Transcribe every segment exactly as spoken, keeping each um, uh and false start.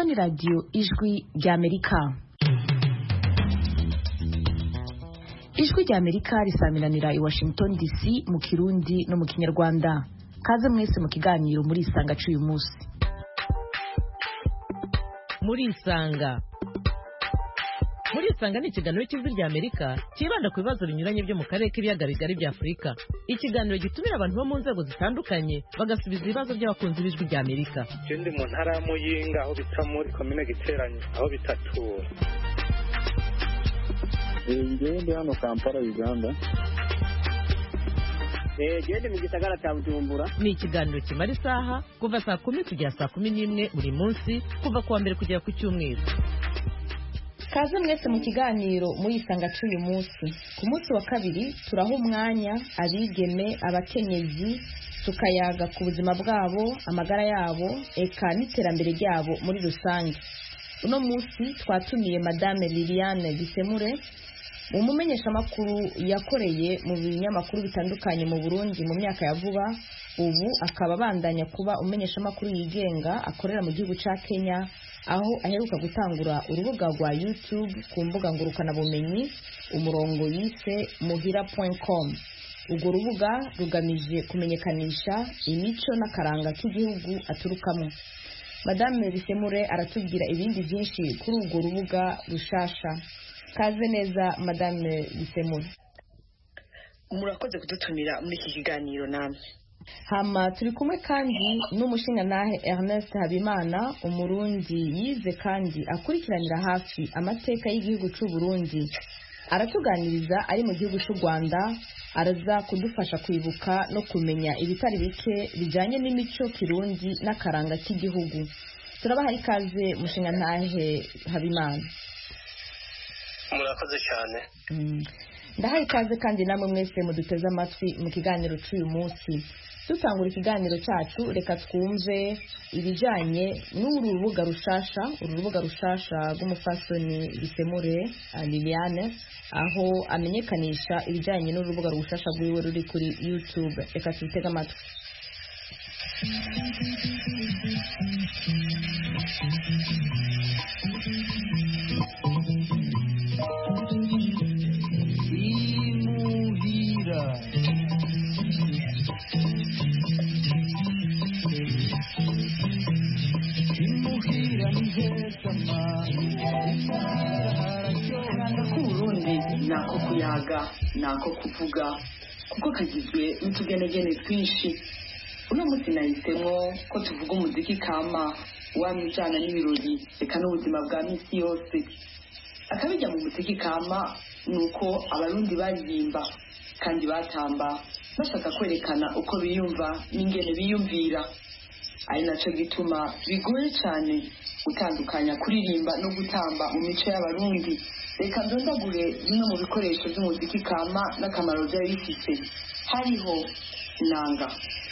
mwumva ni radiyo ijwi ry'Amerika. Ijwi ry'Amerika risamiranira i Washington D C mu Kirundi no mu Kinyarwanda. Kaze mwese mu kiganiro muri isanga cy'uyu munsi. Muri isanga Muri isanga ni ikiganiro cy'ijwi ry'Amerika kibanda ku bibazo binyuranye byo mu karere k'ibiyaga bigari bya Afurika. Ikiganiro gitumira abantu bo mu nzego zitandukanye bagasubiza ibibazo by'abakunzi b'ijwi ry'Amerika. Ndi mu ntara ya Muyinga aho bita muri komine Giteranyi aho bitatura. Ngewe ndi hano Kampala Uganda. Eh gende mu gisagara cya Bujumbura. Ni ikiganiro kimara isaha kuva saa kumi kugera saa kumi n'imwe buri munsi kuva kuwa mbere kugera ku cyumweru. Kaze mwese mu kiganiro muri isanga cy'uyu munsi. Ku munsi wa kabiri turaho umwanya abigeme abakenyezi tukayaga ku buzima bwabo, amagara yabo, eka n'iterambere ryabo muri rusange. Uno munsi twatumiye Madame Liliane Bisemure, umumenyesha makuru yakoreye mu binyamakuru bitandukanye mu Burundi mu myaka ya vuba, ubu akaba bandanya kuba umumenyesha makuru yigenga akorera mu gihugu ca Kenya, aho aheruka gutangura urubuga rwa YouTube ku mbuga ngurukana bumenyi umurongo yise muhira dot com. Urwo rubuga rugamije kumenyekanisha imico n'akaranga k'igihugu aturukamo. Madame Bisemure aratubwira ibindi byinshi kuri urwo rubuga rushasha. Kaze neza Madame Bisemure. Murakoze kudutumira muri iki kiganiro namwe. Hama turi kumwe kandi n'umushingantahe Ernest Habimana, umurundi yize kandi akurikiranira hafi amateka y'igihugu cy'u Burundi. Aratuganiriza ari mu gihugu cy'u Rwanda, araza kudufasha kwibuka no kumenya ibitari bike bijanye n'imico kirundi n'akaranga k'igihugu. Turabaha ikaze mushingantahe Habimana. Murakoze cyane. Mm. Ndaha ikaze kandi namwe mwese muduteze amatwi mu kiganiro cy'uyu munsi. Dutangura ikiganiro cyacu reka twumve ibijanye n'uru rubuga rushasha, uru rubuga rushasha rw'umufasoni Bisemure Liliane, aho amenyekanisha ibijanye n'urubuga rushasha rwiwe ruri kuri YouTube. Reka tutege amatwi. Nako kuyaga, nako kuvuga, kuko kagizwe n'utugenegene twinshi. Uno munsi nahisemo ko tuvuga umuziki kama wamijana n'ibirori reka n'ubuzima bwa misi yose. Akabijya mu muziki kama nuko abarundi baririmba kandi batamba bashaka kwerekana uko biyumva n'ingene biyumvira. Ari naco gituma bigoye cyane gutandukanya kuririmba no gutamba mu mico y'abarundi. Reka ndondagure bimwe mu bikoresho by'umuziki kama n'akamaro byari bifite. Hariho inanga.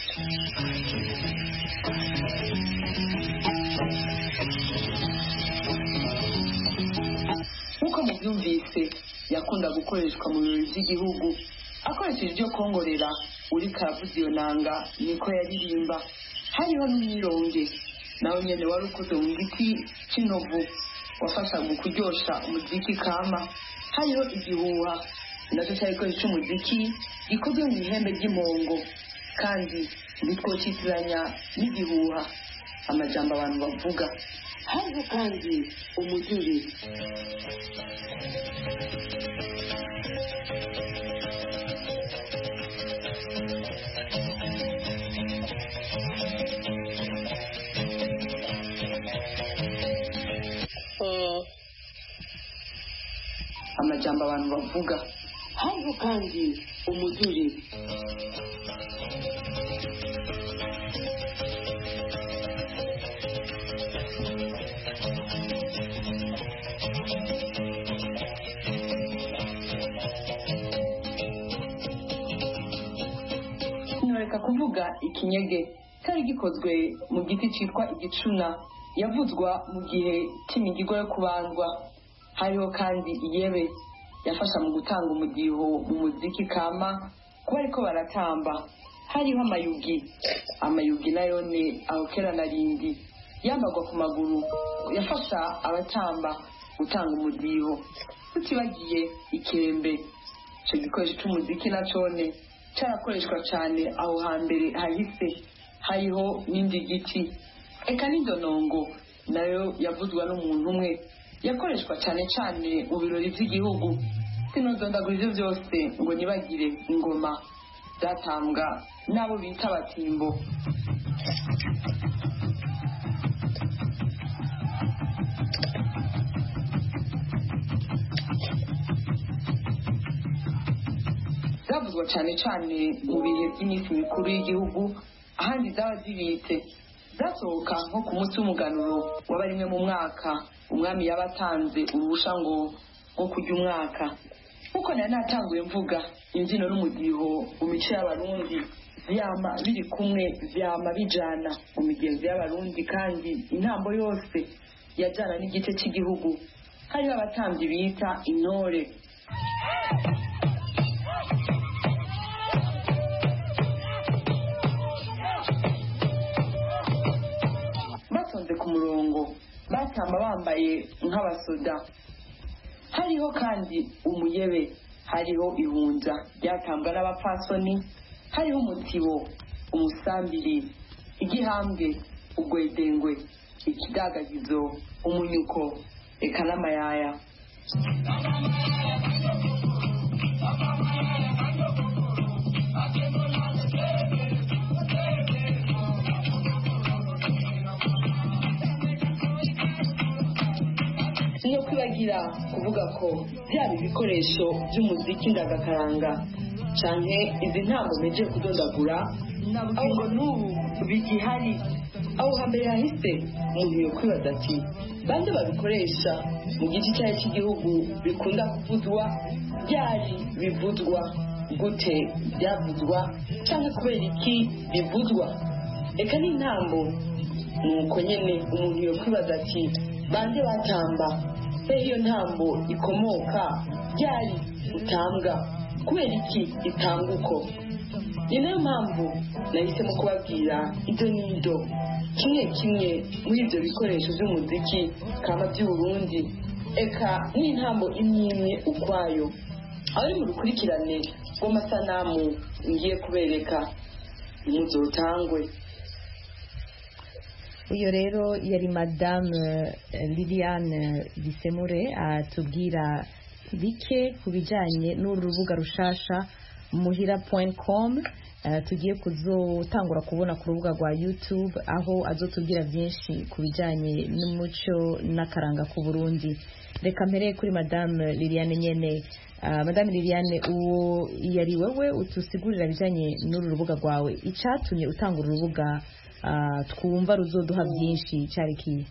Nk'uko mubyumvise yakunda gukoreshwa mu birori by'igihugu. Akoresheje ibyo kongorera uri karavuza iyo nanga niko yaririmba. Hariho n'umwironge nawe nyene wari ukoze mu giti cy'inovu wafasha mu kuryosha umuziki kama. Hariho igihuha nacyo cyari gikoresho cy'umuziki gikozwe mu ihembe ry'impongo, kandi ntitwocitiranya n'igihuha amajambo abantu bavuga. Hariho kandi umuduri. Amajambo abantu bavuga. Hariho kandi umuduri. Ntoreka kuvuga ikinyege cyari gikozwe mu giti cyitwa igicuna, yavuzwa mu gihe cy'imigigo yo kubandwa. Hariho kandi iyebe yafasha mu gutanga umudiho mu muziki kama kuba ariko baratamba. Hariho amayugi. Amayugi nayo ni aho kera narindi yambagwa ku maguru yafasha abatamba gutanga umudiho tutibagiye ikembe icyo gikoresho cy'umuziki na cone cyarakoreshwa cyane aho hambere hahise hariho n'indi giti eka n'indonongo nayo yavuzwa n'umuntu umwe yakoreshwa cyane cyane mu birori by'igihugu sinodondagura ibyo byose ngo nibagire ingoma zatambwa n'abo bita abatimbo zavuzwa cyane cyane mu bihe by'iminsi mikuru y'igihugu ahandi zaba zibitse zasohoka nko ku munsi w'umuganuro waba rimwe mu mwaka umwami yaba atanze uruhusha ngo nko kurya umwaka nk'uko nari natanguye mvuga imbyino n'umudiho mu mico y'abarundi vyama biri kumwe vyama bijana mu migenzo y'abarundi kandi intambo yose yajana n'igice cy'igihugu hariho abatambyi bita intore batonze ku murongo batamba bambaye nk'abasoda hariho kandi umuyebe hariho ihunja ryatambwa n'abapfasoni hariho umutibo umusambiri igihambwe ugwedengwe ikidagagizo umunyuko eka n'amayaya niyo kwibagira kuvuga ko byaba ibikoresho by'umuziki ndagakaranga canke izi ntambo meje kudondagura ahubwo n'ubu bigihari aho hambere hahise umuntu yo kwibaza ati bande babikoresha mu gice cyayo cy'igihugu bikunda kuvuzwa byari bivuzwa gute byavuzwa cyangwa kubera iki bivuzwa reka n'intambo nuko nyene umuntu yo kwibaza ati bande batamba he iyo ntambo ikomoka byari utambwa kubera iki itanga uko ni nayo mpamvu nahisemo kubabwira ibyo n'ido kimwe kimwe muri ibyo bikoresho by'umuziki kama by'uburundi eka n'intambo imwe imwe ukwayo abari mu rukurikirane rw'amasanamu ngiye kubereka muzotangwe. uyu rero yari madame Liliane Bisemure atubwira bike ku bijyanye n'uru rubuga rushasha muhira point com tugiye kuzotangura kubona ku rubuga rwa YouTube aho azotubwira byinshi ku bijyanye n'umuco n'akaranga ku Burundi. Reka mpereye kuri madame Liliane nyene. Madame Liliane, uwo yari wewe utusigurira bijyanye n'uru rubuga rwawe icyatumye utanga urubuga twumva ruzoduha byinshi cyari kiye?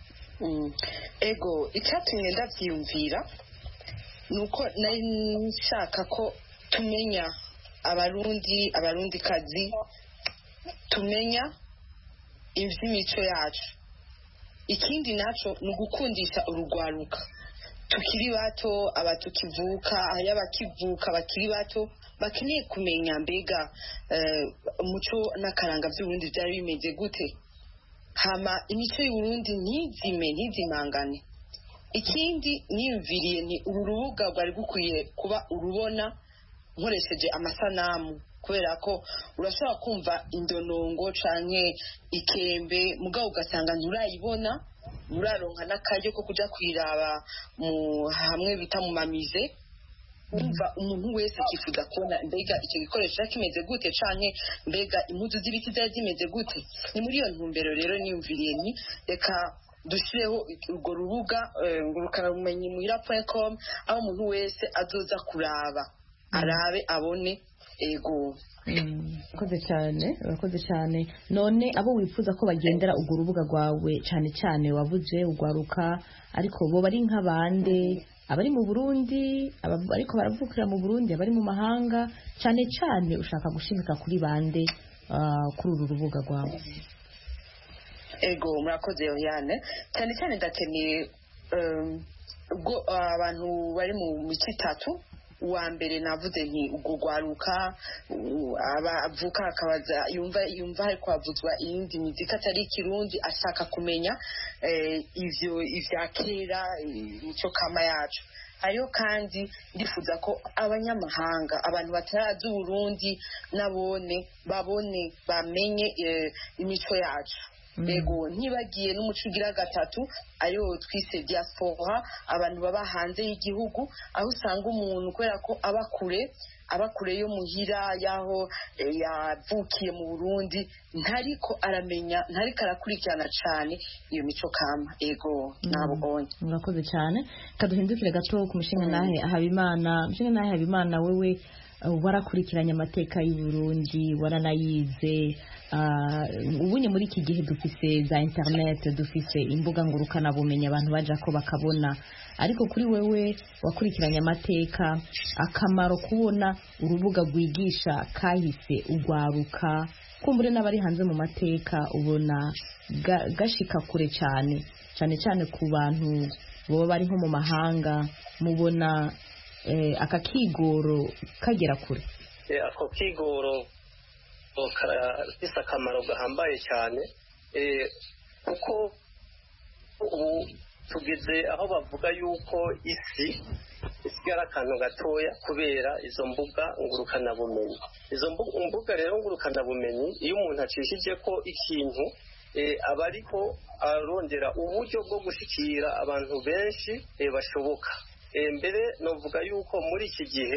Ego icyatumye ndabyiyumvira nuko nari nshaka ko tumenya abarundi abarundikazi tumenya iby'imico yacu. Ikindi naco ni ugukundisha urugwaruka tukiri bato abatukivuka ayabakivuka bakiri bato bakeneye kumenya mbega umuco n'akaranga by'uburundi byari bimeze gute, hama imico y'uburundi ntizime ntizimangane. Ikindi niyumviriye ni uru rubuga rwari gukwiye kuba urubona nkoresheje amasanamu kubera ko urashobora kumva indonongo canke ikembe mugabo ugasanga nturayibona uraronka n'akaryo ko kuja kwiraba mu hamwe bita mu mamize umva umuntu wese akifuza kubona mbega icyo gikoresho kimeze gute canke mbega impuzu z'ibiti zari zimeze gute. Ni muri iyo ntumbero rero niyumviriye ni reka dushireho urwo rubuga ngurukanabumenyi muhira point com aho umuntu wese azoza kuraba arabe abone. Ego urakoze cyane urakoze cyane. None abo wifuza ko bagendera urwo rubuga rwawe cyane cyane wavuze ugwaruka ariko bo bari nk'abande abari mu Burundi ariko baravukira mu Burundi abari mu mahanga cyane cyane ushaka gushimika kuri bande kuri uru rubuga rwawe? Ego murakoze Yohane, cyane cyane ndakeneye ubwo abantu bari mu mico itatu uwa mbere navuze nti ubwo rwaruka abavuka akabaza yumva yumva hari kwavuzwa iyindi muzika atari ikirundi ashaka kumenya ivyo ivya kera imico kama yacu. Hariho kandi ndifuza ko abanyamahanga abantu batarazi Uburundi nabone babone bamenye imico yacu. Ego ntibagiye n'umuco ugira gatatu ariyo twise diaspora, abantu baba hanze y'igihugu, aho usanga umuntu kubera ko aba kure aba kure yo muhira yaho yavukiye mu Burundi ntariko aramenya ntariko arakurikirana cyane iyo mico kama. Ego nabonye murakoze cyane. Kaduhindukire gato ku mushinga nahe Habimana. Mushinga nahe Habimana, wewe warakurikiranye amateka y'u Burundi, waranayize. Ubunye muri iki gihe dufise za internet, dufise imbuga ngurukana bumenyi abantu baja ko bakabona, ariko kuri wewe wakurikiranye amateka, akamaro kubona urubuga rwigisha kahise ugwaruka kumbure n'abari hanze mu mateka ubona gashika kure cyane cyane cyane ku bantu bo bari nko mu mahanga, mubona aka kigoro kagera kure? Ako kigoro karafise akamaro gahambaye cyane kuko ubu tugeze aho bavuga yuko isi isigara akantu gatoya kubera izo mbuga ngurukanabumenyi. Izo mbuga rero ngurukanabumenyi iyo umuntu acishije ko ikintu aba ariko arondera uburyo bwo gushikira abantu benshi bashoboka. Mbere novuga yuko muri iki gihe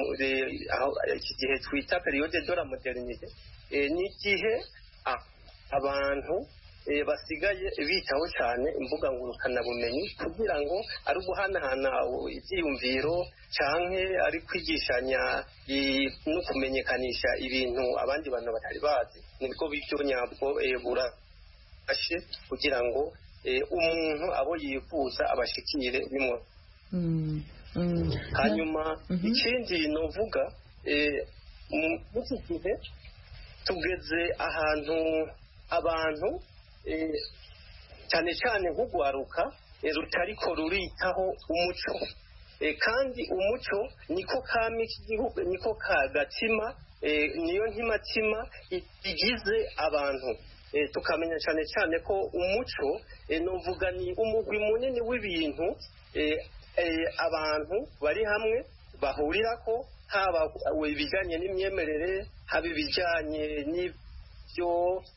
iki gihe twita periode de la modernité ni igihe abantu basigaye bitaho cyane imbuga ngurukanabumenyi kugira ngo ari uguhanahana ibyiyumviro canke ari kwigishanya no kumenyekanisha ibintu abandi bantu batari bazi. Nibwo bityo nyabwo burashe kugira ngo umuntu abo yifuza abashikire bimwe. Hanyuma ikindi novuga mu iki gihe tugeze ahantu abantu cyane cyane nk'ugwaruka rutariko ruritaho umuco, kandi umuco niko kami k'igihugu, niko kagatima, niyo ntimatima igize abantu. Tukamenya cyane cyane ko umuco novuga ni umugwi munini w'ibintu abantu bari hamwe bahurirako, haba ibijyanye n'imyemerere, haba ibijyanye n'ibyo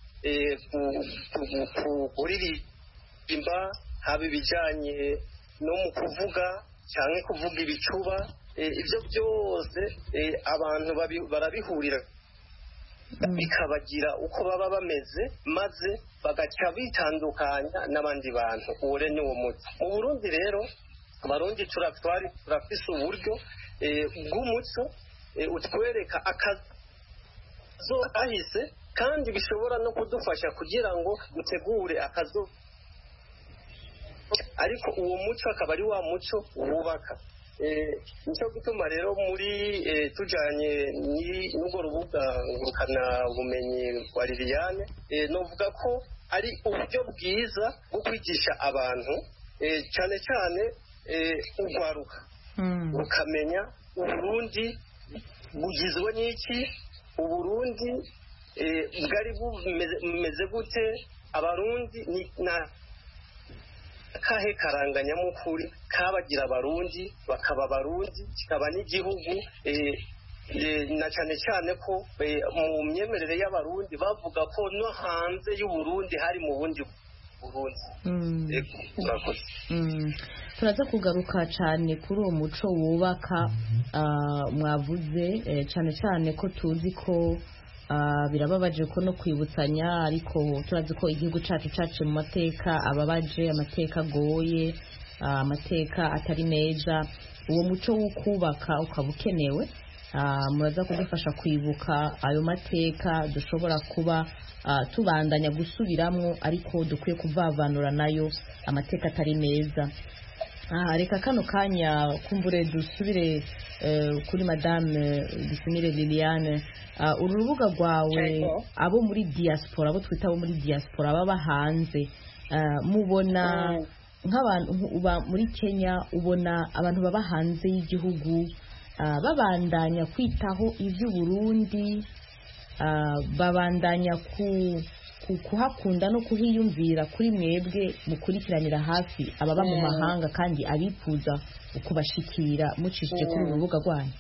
kuririmba, haba ibijyanye no mu kuvuga cyangwa kuvuga ibicuba. Ibyo byose abantu barabihurira bikabagira uko baba bameze, maze bagaca bitandukanya n'abandi bantu. Uwo rero ni wo muco. Mu Burundi rero abarundi turatwari turafise uburyo bw'umuco utwereka akazo ahise, kandi bishobora no kudufasha kugira ngo dutegure akazo, ariko uwo muco akaba ari wa muco wubaka. Nicyo gituma rero muri tujanye n'ubwo rubuga ngurukana bumenyi rwa Liliane, novuga ko ari uburyo bwiza bwo kwigisha abantu cyane cyane ugwaruka ukamenya Uburundi bugizwe n'iki, Uburundi bwari bumeze gute, abarundi na kahe karanganyamukuri kabagira abarundi bakaba abarundi, kikaba n'igihugu. Na cyane cyane ko mu myemerere y'abarundi bavuga ko no hanze y'Uburundi hari mu bundi Burundi. Turaza kugaruka cyane kuri uwo muco wubaka mwavuze, cyane cyane ko tuzi ko birababaje ko no kwibutsanya, ariko turazi ko igihugu cyacu cyacu mu mateka ababaje, amateka agoye, amateka atari meza. Uwo muco wo kubaka ukaba ukenewe. Muraza kudufasha kwibuka ayo mateka dushobora kuba tubandanya gusubiramwo, ariko dukwiye kuvavanura nayo amateka atari meza. Reka kano kanya kumbure dusubire kuri Madame Dusimire Liliane. Uru rubuga rwawe, abo muri diaspora, abo twita abo muri diaspora baba hanze, mubona nk'abantu uba muri Kenya, ubona abantu baba hanze y'igihugu babandanya kwitaho iby'uburundi babandanya kuhakunda no kuhiyumvira kuri mwebwe mukurikiranira hafi ababa mu mahanga kandi abifuza kubashikira mucishije kuri uru rubuga rwanyu.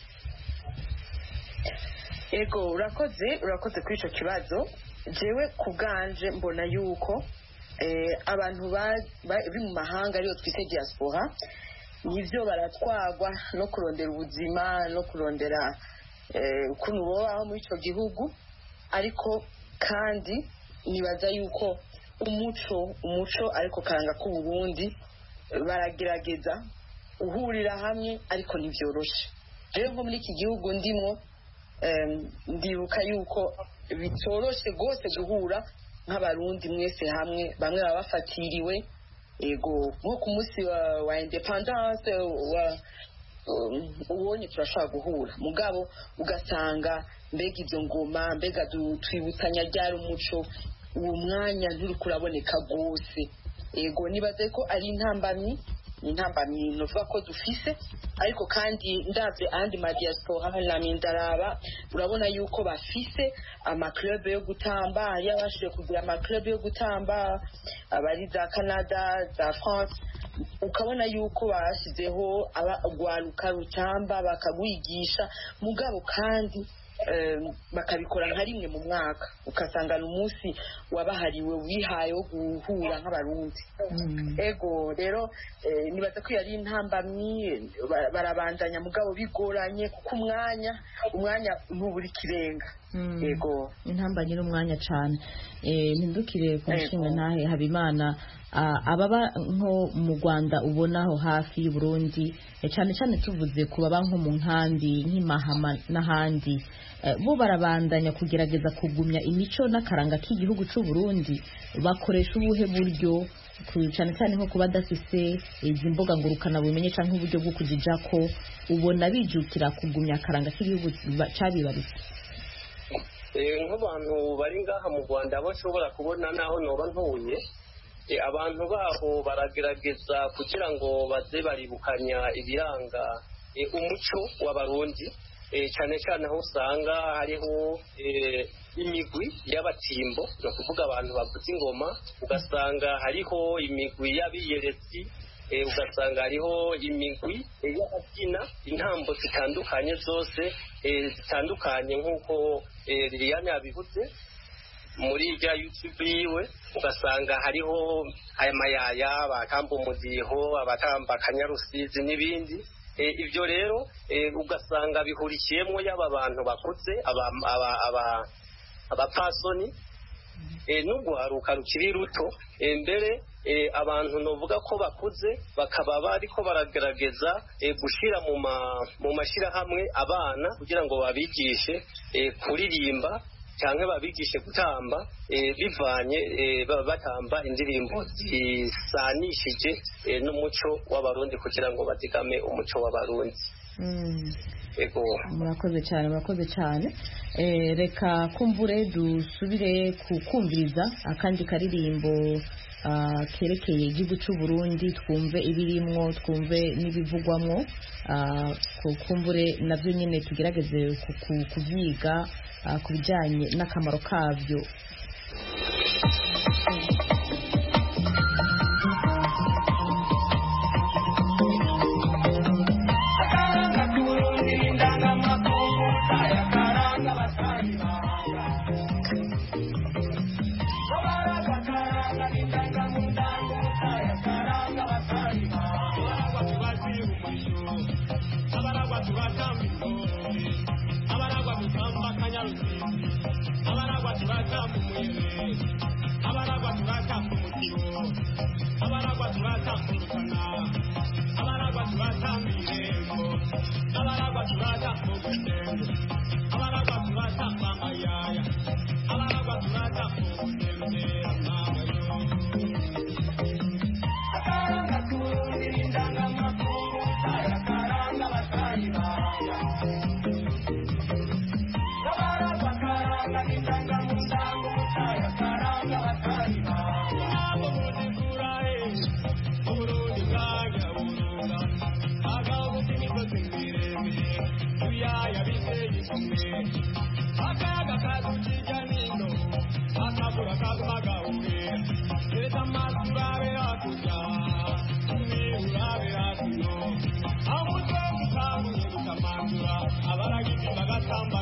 Ego urakoze urakoze kuri icyo kibazo. Jewe ku bwanje mbona yuko abantu bari mu mahanga ariyo twise diaspora nivyo baratwagwa no kurondera ubuzima no kurondera ukuntu bobaho muri icyo gihugu, ariko kandi nibaza yuko umuco umuco ariko karanga k'Uburundi baragerageza uhurira hamwe, ariko ntibyoroshe. Rero nko muri iki gihugu ndimo ndibuka yuko bitoroshe rwose guhura nk'abarundi mwese hamwe, bamwe baba bafatiriwe ego nko ku munsi wa, wa independence wa ubonye turashobora guhura mugabo ugasanga mbega ibyo ngoma mbega twibutanya ryari umuco uwo mwanya nturi kuraboneka rwose. Ego nibaze ko ari intambamyi intambamyi novuga ko dufise, ariko kandi ndavye andi ma diaspora nami ndaraba urabona yuko bafise ama club yo gutamba, hari abashije kugira ama club yo gutamba abari za Canada za France, ukabona yuko bashizeho abagwaruka rutamba bakagwigisha mugabo kandi bakabikora nka rimwe mu mwaka, ukasanga umunsi wabahariwe wihaye wo guhura nk'abarundi. Ego rero nibaza ko yari intambamyi barabandanya mugabo bigoranye kuko umwanya umwanya ntuburi kirenga. Ego intambamyi n'umwanya cyane. Mpindukire ku nshinga ntahe Habimana, ababa nko mu Rwanda ubonaho hafi y'u Burundi cyane cyane tuvuze ku baba nko mu nkambi nk'Imahama n'ahandi, bo barabandanya kugerageza kugumya imico n'akaranga k'igihugu cy'u Burundi, bakoresha ubuhe buryo cyane cyane nko kuba badafise izi mbuga ngurukana bumenye cyangwa uburyo bwo kujija ko ubona bijukira kugumya akaranga k'igihugu cyabibarutse? Nk'abantu bari ngaha mu Rwanda bashobora kubona naho noba ntuye, abantu baho baragerageza kugira ngo baze baribukanya ibiranga umuco w'abarundi, cyane cyane aho usanga hariho imigwi y'abatimbo, ni ukuvuga abantu bavuza ingoma, ugasanga hariho imigwi y'abiyeretsi, ugasanga hariho imigwi y'ababyina intambo zitandukanye zose zitandukanye nk'uko Liliane yabivuze muri rya YouTube yiwe, ugasanga hariho aya mayaya abatamba umudiho abatamba akanyarusizi n'ibindi. Ibyo rero ugasanga bihurikiyemo y'aba bantu bakuze abapasoni n'urwaruka rukiri ruto, mbere abantu novuga ko bakuze bakaba bariko baragerageza gushira mu mashyirahamwe abana kugira ngo babigishe kuririmba cyangwa babigishe gutamba, bivanye batamba indirimbo zisanishije n'umuco w'abarundi kugira ngo bazigame umuco w'abarundi. Ego murakoze cyane murakoze cyane. Reka kumbure dusubire kukumviriza akandi karirimbo kerekeye igihugu cy'u Burundi, twumve ibirimwo twumve n'ibivugwamwo, kumbure nabyo nyine tugerageze kubyiga ku bijyanye n'akamaro kabyo.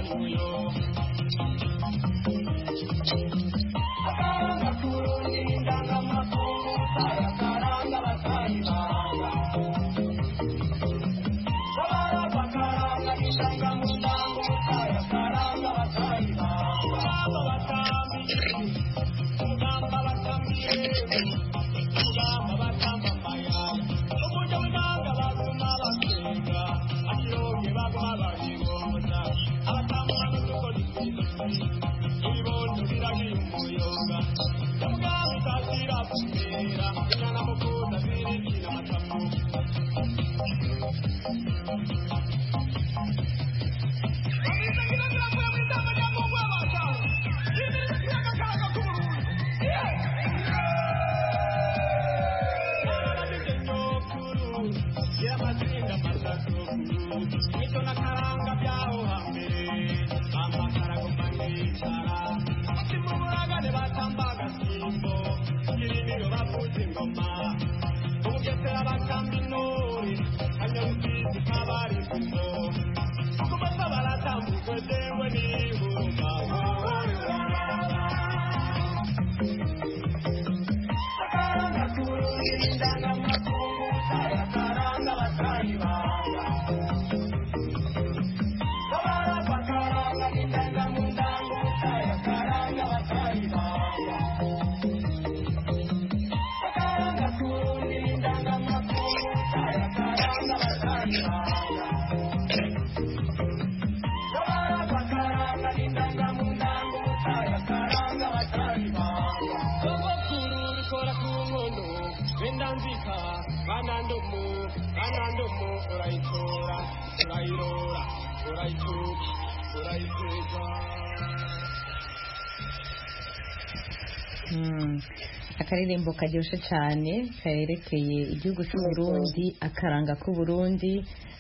akaririmbo karyoshye cyane kayerekeye igihugu cy'u Burundi akaranga k'u Burundi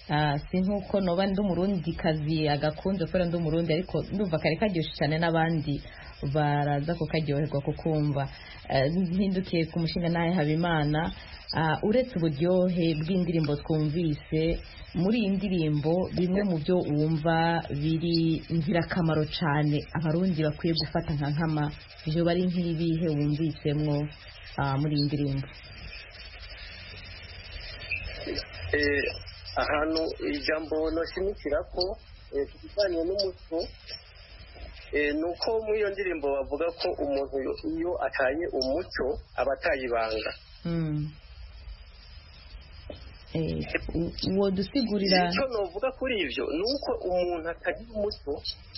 si nk'uko noba ndi umurundi kazi agakunze kubera ndi umurundi ariko ndumva kare karyoshye cyane n'abandi baraza kukaryoherwa kukumva. Mpindukiye ku mushinga nawe Habimana, uretse uburyohe bw'indirimbo twumvise muri iyi ndirimbo, bimwe mu byo wumva biri ingirakamaro cyane abarundi bakwiye gufata nka nkama, ibyo bari nk'ibihe wumvisemwo muri iyi ndirimbo? ahantu ijambo noshimikira ko ku bijyanye n'umuco ni uko muri iyo ndirimbo bavuga ko umuntu iyo ataye umuco aba ataye ibanga. uwo dusigurira icyo novuga kuri ibyo ni uko umuntu atagira umuco,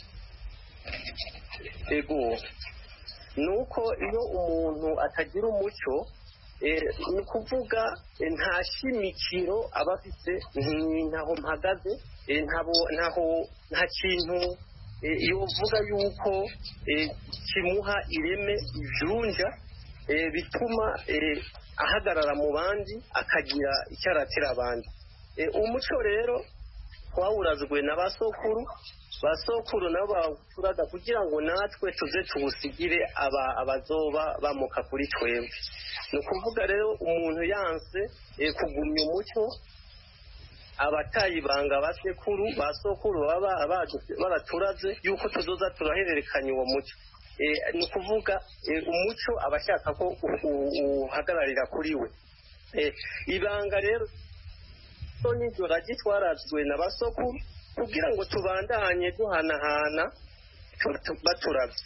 ego ni uko iyo umuntu atagira umuco ni ukuvuga nta shimikiro aba afite, ntaho mpagaze, nta kintu iyo uvuga yuko kimuha ireme ibyunja bituma ahagarara mu bandi akagira icyo aratira abandi. Umuco rero twawurazwe na ba sokuru, ba sokuru nabo bawuturaga kugira ngo natwe tuze tuwusigire abazoba bamuka kuri twebwe. Ni ukuvuga rero umuntu yanse kugumya umuco abataye ibanga basekuru ba sokuru baba baraturaze yuko tuzoza turahererekanya uwo muco. Ni ukuvuga umuco aba ashaka ko uhagararira kuri we. Ibanga rero n'iryo ragi twarazwe na basokuru kugira ngo tubandanye duhanahana baturaze.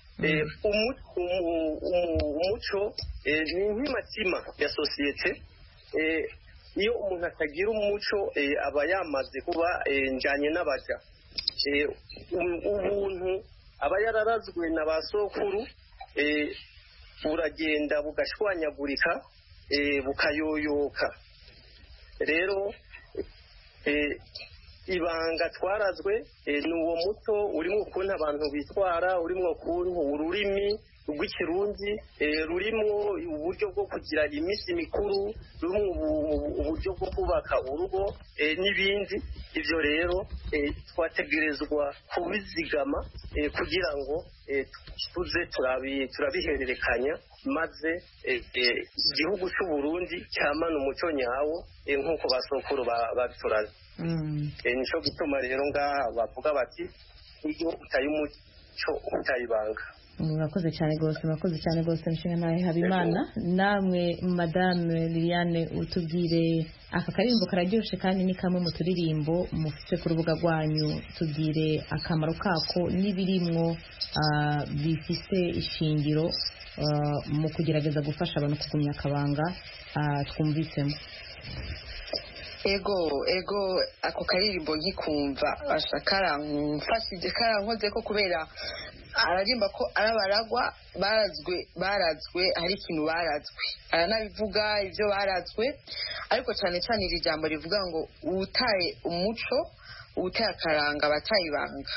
Umuco ni nk'imatima ya sosiyete. Iyo umuntu atagira umuco aba yamaze kuba njyanye n'abaja. Ubuntu aba yararazwe na ba sokuru buragenda bugashwanyagurika bukayoyoka. Rero ibanga twarazwe ni uwo muco urimo ukuntu abantu bitwara, urimo ukuntu ururimi rw'ikirundi rurimo uburyo bwo kugira iminsi mikuru, rurimo uburyo bwo kubaka urugo n'ibindi. Ibyo rero twategerezwa kubizigama kugira ngo tuze turabihererekanya, maze igihugu cy'u Burundi cyamana umuco nyawo nk'uko basokuru babituraze. Nicyo gituma rero ngaha bavuga bati iyo utaye umuco utaye ibanga. murakoze cyane rwose murakoze cyane rwose nshinga nawe Habimana. namwe madame Liliane utubwire aka karirimbo kararyoshe kandi ni kamwe mu turirimbo mufite ku rubuga rwanyu, tubwire akamaro kako n'ibirimwo uh, bifise ishingiro uh, mu kugerageza gufasha abantu kugumya akabanga uh, twumvisemo. ego ego ako karirimbo ngikumva asha karamfashije karankoze ko kubera ararimba ko arabaragwa barazwe barazwe hari ikintu barazwe aranabivuga ibyo barazwe, ariko cyane cyane iri jambo rivuga ngo utaye umuco utaye akaranga batayibanga.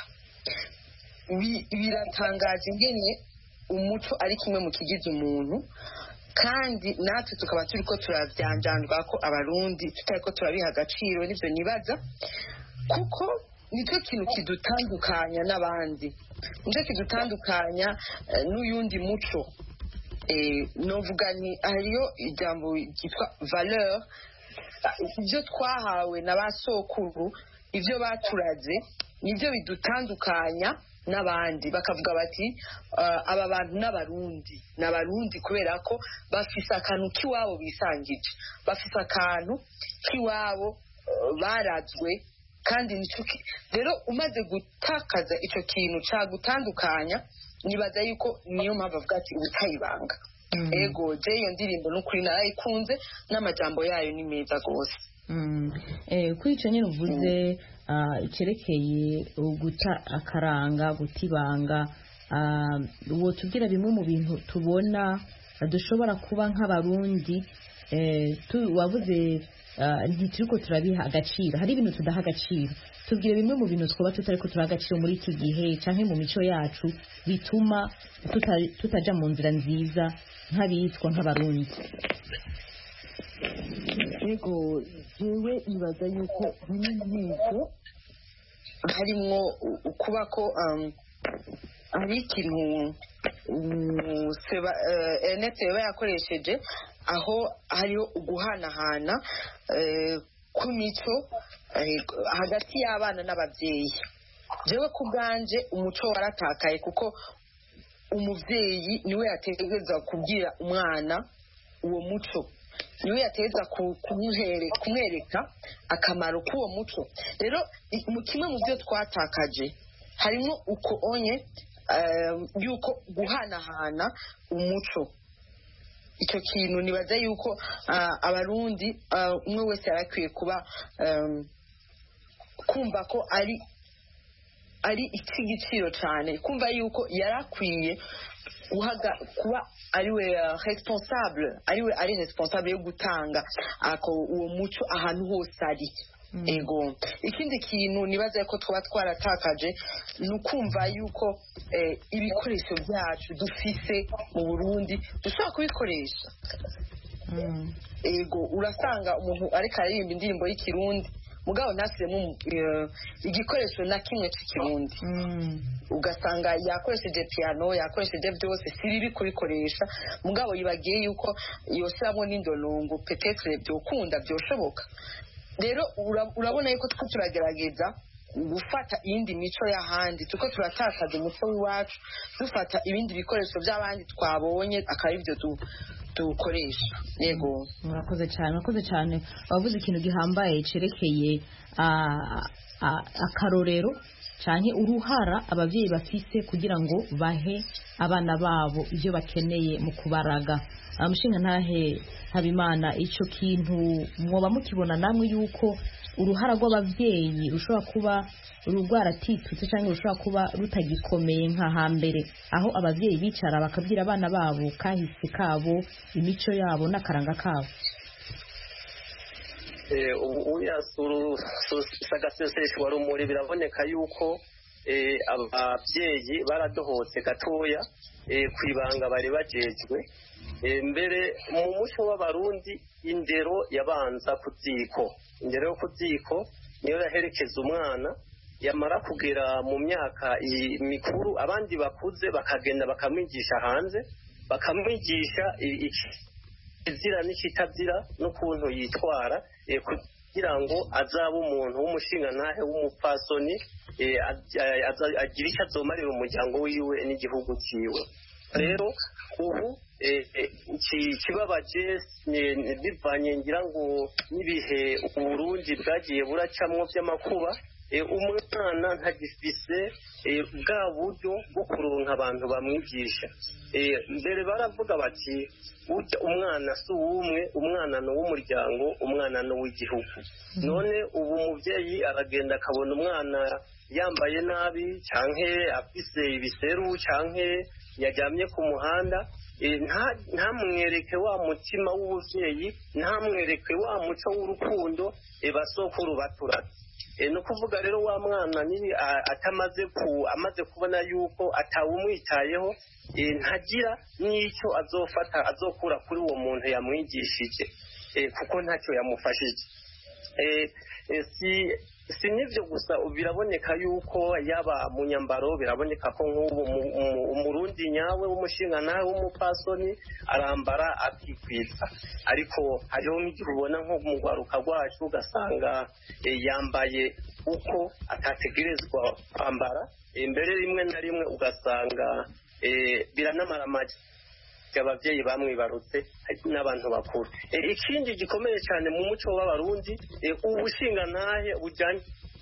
Biratangaje ingene umuco ari kimwe mu kigize umuntu, kandi natwe tukaba turi ko turavyanjanjwa ko abarundi tutari ko turabiha agaciro. Nivyo nibaza kuko nicyo kintu kidutandukanya n'abandi, nicyo kidutandukanya uh, n'uyundi muco. eh, novuga ni hariyo ijambo ryitwa valeur, ibyo twahawe na basokuru, ibyo baturaze nibyo bidutandukanya n'abandi. Bakavuga bati uh, aba bantu n'abarundi n'abarundi kubera ko bafise akantu kiwabo bisangije, bafise akantu kiwabo uh, barazwe. Kandi nico rero umaze gutakaza ico kintu ca gutandukanya, nibaza yuko niyo mpamvu avuga ati ubutayibanga. mm. ego je iyo ndirimbo n'ukuri narayikunze n'amajambo yayo ni meza gose. mm. eh, kuri ico nyene uvuze uh, cerekeye guta akaranga gutibanga, uh, uwo tubwira bimwe mu bintu tubona uh, dushobora kuba nk'abarundi eh, tu, wavuze Uh, ntituriko turabiha agaciro, hari ibintu tudaha agaciro. Tubwire bimwe mu bintu twaba tutariko turaha agaciro muri iki gihe canke mu mico yacu bituma tuta, tutaja mu nzira nziza nk'abitwa nk'abarundi. Ego jewe ibaza yuko bimwe n'ibyo harimwo kuba ko um, hari ikintu um, seba uh, Ernest yaba yakoresheje aho hariho uguhanahana uh, ku mico uh, hagati y'abana n'ababyeyi. Jewe ku bwanje umuco waratakaye kuko umuvyeyi niwe yategereza kubwira umwana uwo muco, niwe yategereza kumuhere kumwereka akamaro k'uwo muco. Rero mu kimwe mu byo twatakaje harimo uko onye uh, yuko guhanahana umuco. Icyo kintu nibaza yuko uh, abarundi uh, umwe wese yarakwiye kuba um, kumva ko ari ari ikigiciro cyane, kumva yuko yarakwiye uhaga kuba ariwe uh, responsable ariwe ari responsable yo gutanga ako uwo muco ahantu hose ari. mm. Ego ikindi kintu nibaza ko twaba twaratakaje nukumva yuko eh, ibikoresho byacu dufise mu Burundi dushobora kubikoresha. mm. Ego urasanga umuntu ariko aririmba indirimbo y'ikirundi mugabo ntasiremo uh, igikoresho na kimwe cy'ikirundi. mm. Ugasanga yakoresheje piano yakoresheje byose siri kubikoresha mugabo yibagiye yuko yosamo n'indolongo peut-être byokunda byoshoboka. Rero urabona yuko twe turagerageza gufata iyindi mico y'ahandi, tuko turatakaza umuco w'iwacu dufata ibindi bikoresho by'abandi twabonye akari byo tu tukoresha. Yego murakoze cyane murakoze cyane. Wavuze ikintu gihambaye cerekeye akarorero cyane uruhara abavyeyi bafise kugira ngo bahe abana babo ibyo bakeneye mu kubaraga. Amushinga ntahe Habimana, ico kintu mwoba mukibona namwe yuko uruhara rw'abavyeyi rushobora kuba rugwaratitutse cyangwa rushobora kuba rutagikomeye nka hambere, aho abavyeyi bicara bakabwira abana babo kahise kabo, imico yabo n'akaranga kabo? eh ubu yasuru sagaseseshwa rumuri biraboneka yuko eh abavyeyi baradohotse gatoya eh kwibanga bari bajejwe. Mbere mu muco w'abarundi indero yabanza kuziko, indero yo kuziko niyo yaherekeza umwana yamara kugera mu myaka mikuru abandi bakuze bakagenda bakamwigisha hanze, bakamwigisha ikizira n'ikitazira n'ukuntu yitwara kugira ngo azabe umuntu w'umushingantahe w'umupfasoni agira icyo azomarira umuryango wiwe n'igihugu cyiwe. rero ubu ikibabaje bivanye ngira ngo n'ibihe uburundi bwagiye buracamwo by'amakuba, umwana ntagifise bwa buryo bwo kuronka abantu bamwigisha. mbere baravuga bati ujya umwana si uw'umwe, umwana ni uw'umuryango, umwana ni uw'igihugu. none ubu umubyeyi aragenda akabona umwana yambaye nabi canke afise ibiseru canke yajyamye ku muhanda, ntamwereke wa mutima w'ubuvyeyi, ntamwereke wa muco w'urukundo basokuru baturata. ni ukuvuga rero wa mwana nibi atamaze ku amaze kubona yuko atawumwitayeho, ntagira n'icyo azofata azokura kuri uwo muntu yamwigishije, kuko ntacyo yamufashije. si si n'ibyo gusa, biraboneka yuko yaba mu nyambaro, biraboneka ko nk'ubu umurundi nyawe w'umushinga nawe w'umupasoni arambara akikwiza, ariko hariho nk'igihe ubona nko mu rwaruka rwacu ugasanga yambaye uko atategerezwa kwambara, mbere rimwe na rimwe ugasanga biranamara amajya ababyeyi bamwibarutse n'abantu bakuru. ikindi gikomeye cyane mu muco w'abarundi, ubushinga ntahe bujyanye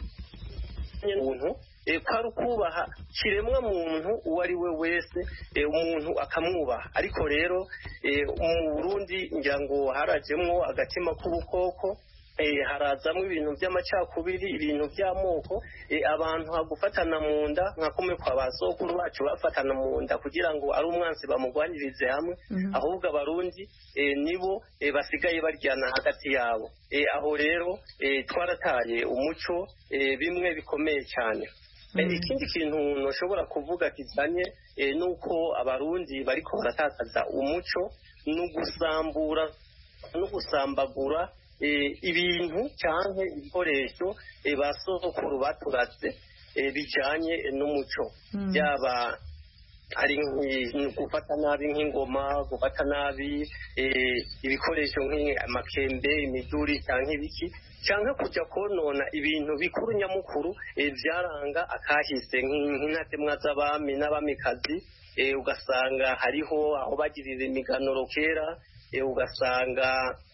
n'umuntu kwari ukubaha kiremwa muntu uwo ari we wese, umuntu akamwubaha. ariko rero mu Burundi ngira ngo harajemwo agatima k'ubukoko, harazamo ibintu by'amacakubiri, ibintu by'amoko, abantu hagufatana mu nda nka kumwe kwa basokuru bacu bafatana mu nda kugira ngo ari umwansi bamugwanirize hamwe. ahubwo abarundi nibo basigaye baryana hagati yabo. aho rero twarataye umuco bimwe bikomeye cyane. ikindi kintu ntushobora kuvuga kijyanye n'uko abarundi bariko baratakaza umuco no gusambura no gusambagura ibintu cyangwa ibikoresho basokuru baturatse bijyanye n'umuco, byaba ari gufata nabi nk'ingoma, gufata nabi ibikoresho nk'amakembe, imiduri cyangwa ibiki, cyangwa kujya konona ibintu bikuru nyamukuru byaranga akahise nk'intatemwa z'abami n'abamikazi. ugasanga hariho aho bagirira imiganuro kera, ugasanga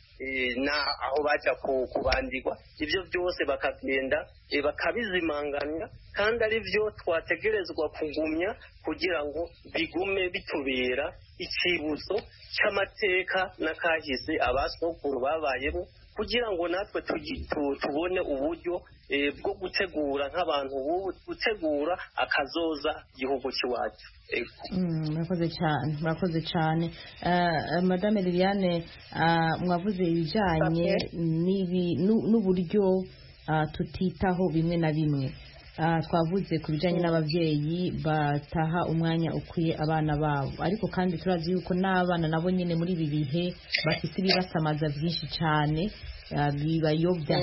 na aho bajya kubandirwa, ibyo byose bakagenda bakabizimanganya, kandi ari byo twategerezwa kugumya kugira ngo bigume bitubera ikibuzo cy'amateka n'akahise abasokuru babayemo, kugira ngo natwe tubone uburyo bwo gutegura nk'abantu gutegura akazoza igihugu cy'iwacu. murakoze cyane murakoze cyane madame Liliane, mwavuze ibijyanye n'uburyo tutitaho bimwe na bimwe. twavuze ku bijyanye n'ababyeyi bataha umwanya ukwiye abana babo, ariko kandi turazi yuko n'abana nabo nyine muri ibi bihe bafite ibibasamaza byinshi cyane bibayobya.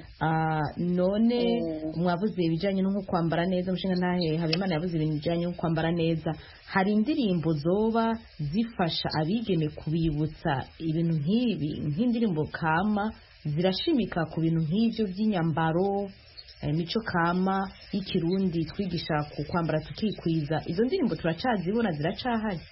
none mwavuze ibijyanye no kwambara neza, umushinga ntahe Habimana yavuze ibintu bijyanye no kwambara neza. hari indirimbo zoba zifasha abigeme kubibutsa ibintu nk'ibi, nk'indirimbo kama zirashimika ku bintu nk'ibyo by'inyambaro, imico kama y'ikirundi twigisha ku kwambara tukikwiza. izo ndirimbo turacazibona, ziracahari?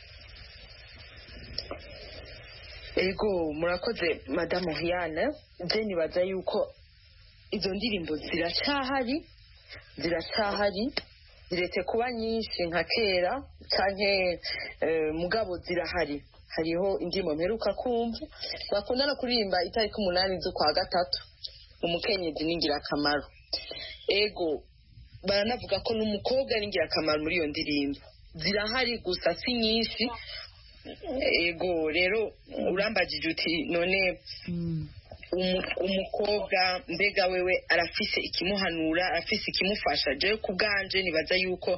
ego murakoze madamu Viane, je nibaza yuko izo ndirimbo ziracahari ziracahari ziretse kuba nyinshi nka kera canke mugabo zirahari. hariho indirimbo mperuka kumva bakunda no kuririmba itariki umunani z'ukwa gatatu, umukenyezi n'ingirakamaro. ego baranavuga ko n'umukobwa ari ingirakamaro muri iyo ndirimbo. zirahari gusa si nyinshi. ego rero urambagije uti none umukobwa mbega wewe arafise ikimuhanura, arafise ikimufasha? je ku bwanje nibaza yuko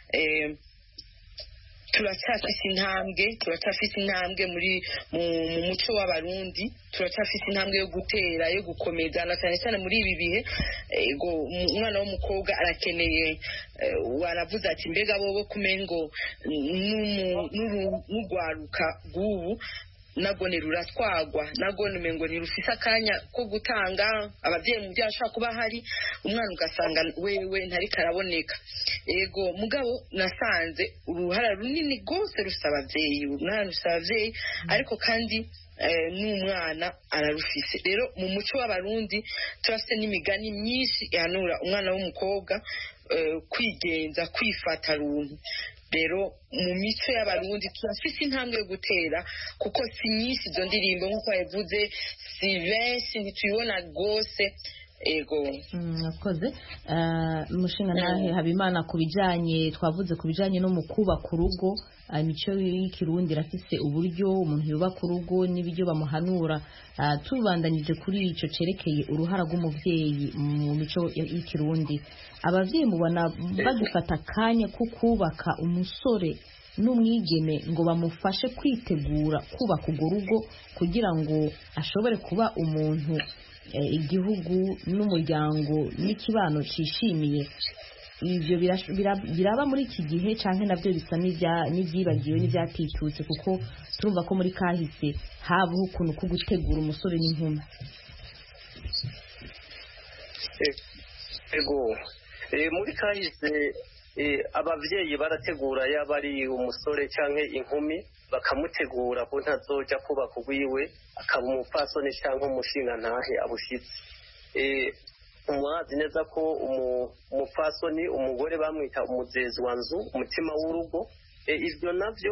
turacyafise intambwe turacyafise intambwe muri mu muco w'abarundi, turacyafise intambwe yo gutera, yo gukomeza, na cyane cyane muri ibi bihe. ego umwana w'umukobwa arakeneye, waravuze ati mbega bobo kumengo n'urwaruka rw'ubu nagone ruratwagwa nagone umengo ntirufise akanya ko gutanga abavyeyi mu byaha ashobora kuba hari umwana ugasanga wewe ntari karaboneka ego mugabo nasanze uruhara runini rwose rusaba abavyeyi umwana rusaba abavyeyi ariko kandi n'umwana ararufise rero mu muco w'abarundi turafite n'imigani myinshi ihanura umwana w'umukobwa kwigenza kwifata runtu rero mu mico y'abarundi turafise intambwe yo gutera kuko si nyinshi izo ndirimbo nk'uko yavuze si benshi ntitubibona rwose ego mwakoze umushinga nahe Habimana ku bijyanye twavuze ku bijyanye no mu kubaka urugo imico y'ikirundi irafise uburyo umuntu yubaka urugo n'ibyo bamuhanura tubandanyije kuri icyo cerekeye uruhara rw'umubyeyi mu mico y'ikirundi abavyeyi mubona bagifata akanya ko kubaka umusore n'umwigeme ngo bamufashe kwitegura kubaka urwo rugo kugira ngo ashobore kuba umuntu igihugu n'umuryango n'ikibano cishimiye ibyo biraba muri iki gihe canke navyo bisa n'ivyibagiwe n'ivyatitutse kuko turumva ko muri kahise habaho ukuntu ko gutegura umusore n'inkumi ego muri kahise abavyeyi barategura yaba ari umusore canke inkumi bakamutegura ko ntazoja kubaka urwiwe akaba umupfasoni canke umushinga ntahe abushitse umuhazi neza ko umupfasoni umugore bamwita umuzezi wa nzu umutima w'urugo ivyo navyo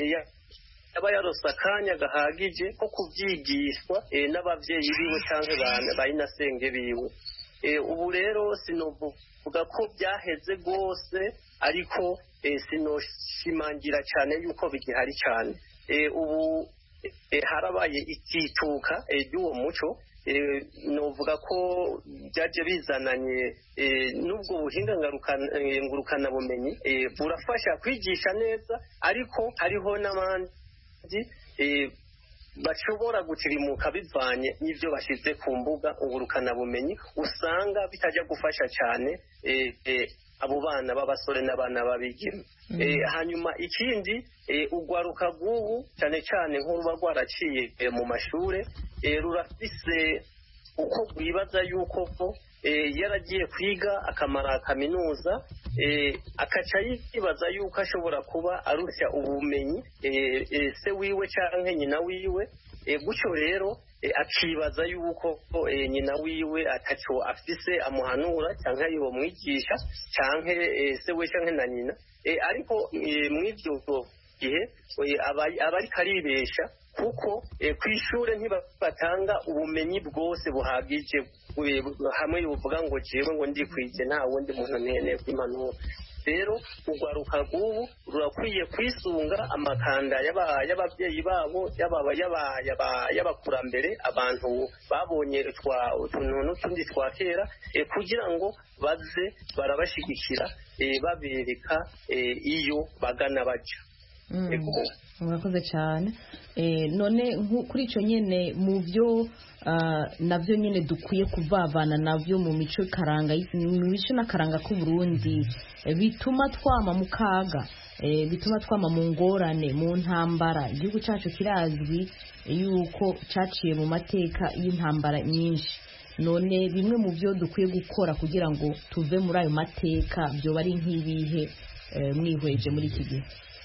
yaba yarose akanya gahagije ko kuvyigishwa n'abavyeyi biwe canke bayinasenge biwe ubu rero sinovuga ko byaheze rwose ariko sinoshimangira cyane yuko bigihari cyane ubu harabaye ikituka ry'uwo muco novuga ko byaje bizananye n'ubwo buhinga ngurukana bumenyi burafasha kwigisha neza ariko hariho n'abandi bashobora gutirimuka bivanye n'ibyo bashyize ku mbuga ngurukana bumenyi usanga bitajya gufasha cyane abo bana b'abasore n'abana b'abigeme hanyuma ikindi urwaruka rw'ubu cyane cyane nk'uruba rwaraciye mu mashuri rurafise uko rwibaza yuko yaragiye kwiga akamara kaminuza akaca yibaza yuko ashobora kuba arushya ubumenyi se wiwe cyangwa nyina wiwe gutyo rero akibaza yuko nyina wiwe ataco afise amuhanura cyangwa yiwe mwigisha cyangwa se we cyangwa na nyina ariko mw'ivyo gihe abari karibesha kuko ku ishure ntibatanga ubumenyi bwose buhagije hamwe buvuga ngo jewe ngo ndikwije nta wundi muntu nkeneye kw'impanuro rero urwaruka rw'ubu rurakwiye kwisunga amakanda y'ababyeyi babo y'abakurambere abantu babonye utuntu n'utundi twa kera kugira ngo baze barabashigikira babereka iyo bagana baja murakoze cyane none kuri icyo nyine mu byo nabyo nyine dukwiye kuvavana nabyo mu mico karanga mu mico n'akaranga k'uburundi bituma twama mu kaga bituma twama mu ngorane mu ntambara igihugu cyacu kirazwi yuko cyaciye mu mateka y'intambara nyinshi none bimwe mu byo dukwiye gukora kugira ngo tuve muri ayo mateka byo bari nk'ibihe mwihweje muri iki gihe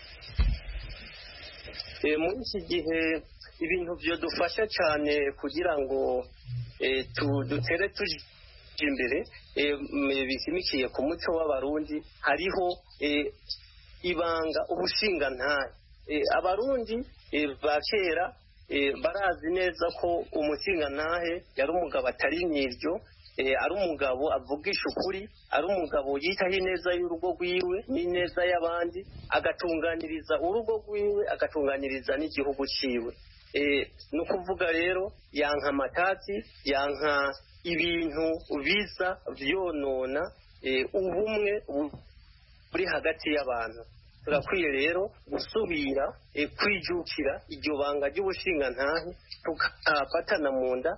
muri iki gihe ibintu byadufasha cyane kugira ngo dutere tujya imbere bishimikiye ku muco w'abarundi hariho ibanga ubushingantahe abarundi ba kera barazi neza ko umushingantahe yari umugabo atari n'iryo ari umugabo avugisha ukuri ari umugabo yitaho ineza y'urugo rwiwe n'ineza y'abandi agatunganiriza urugo rwiwe agatunganiriza n'igihugu ciwe ni ukuvuga rero yanka amatati yanka ibintu biza vyonona ubumwe buri hagati y'abantu turakwiye rero gusubira kwijukira iryo banga ry'ubushingantahe tukafatana mu nda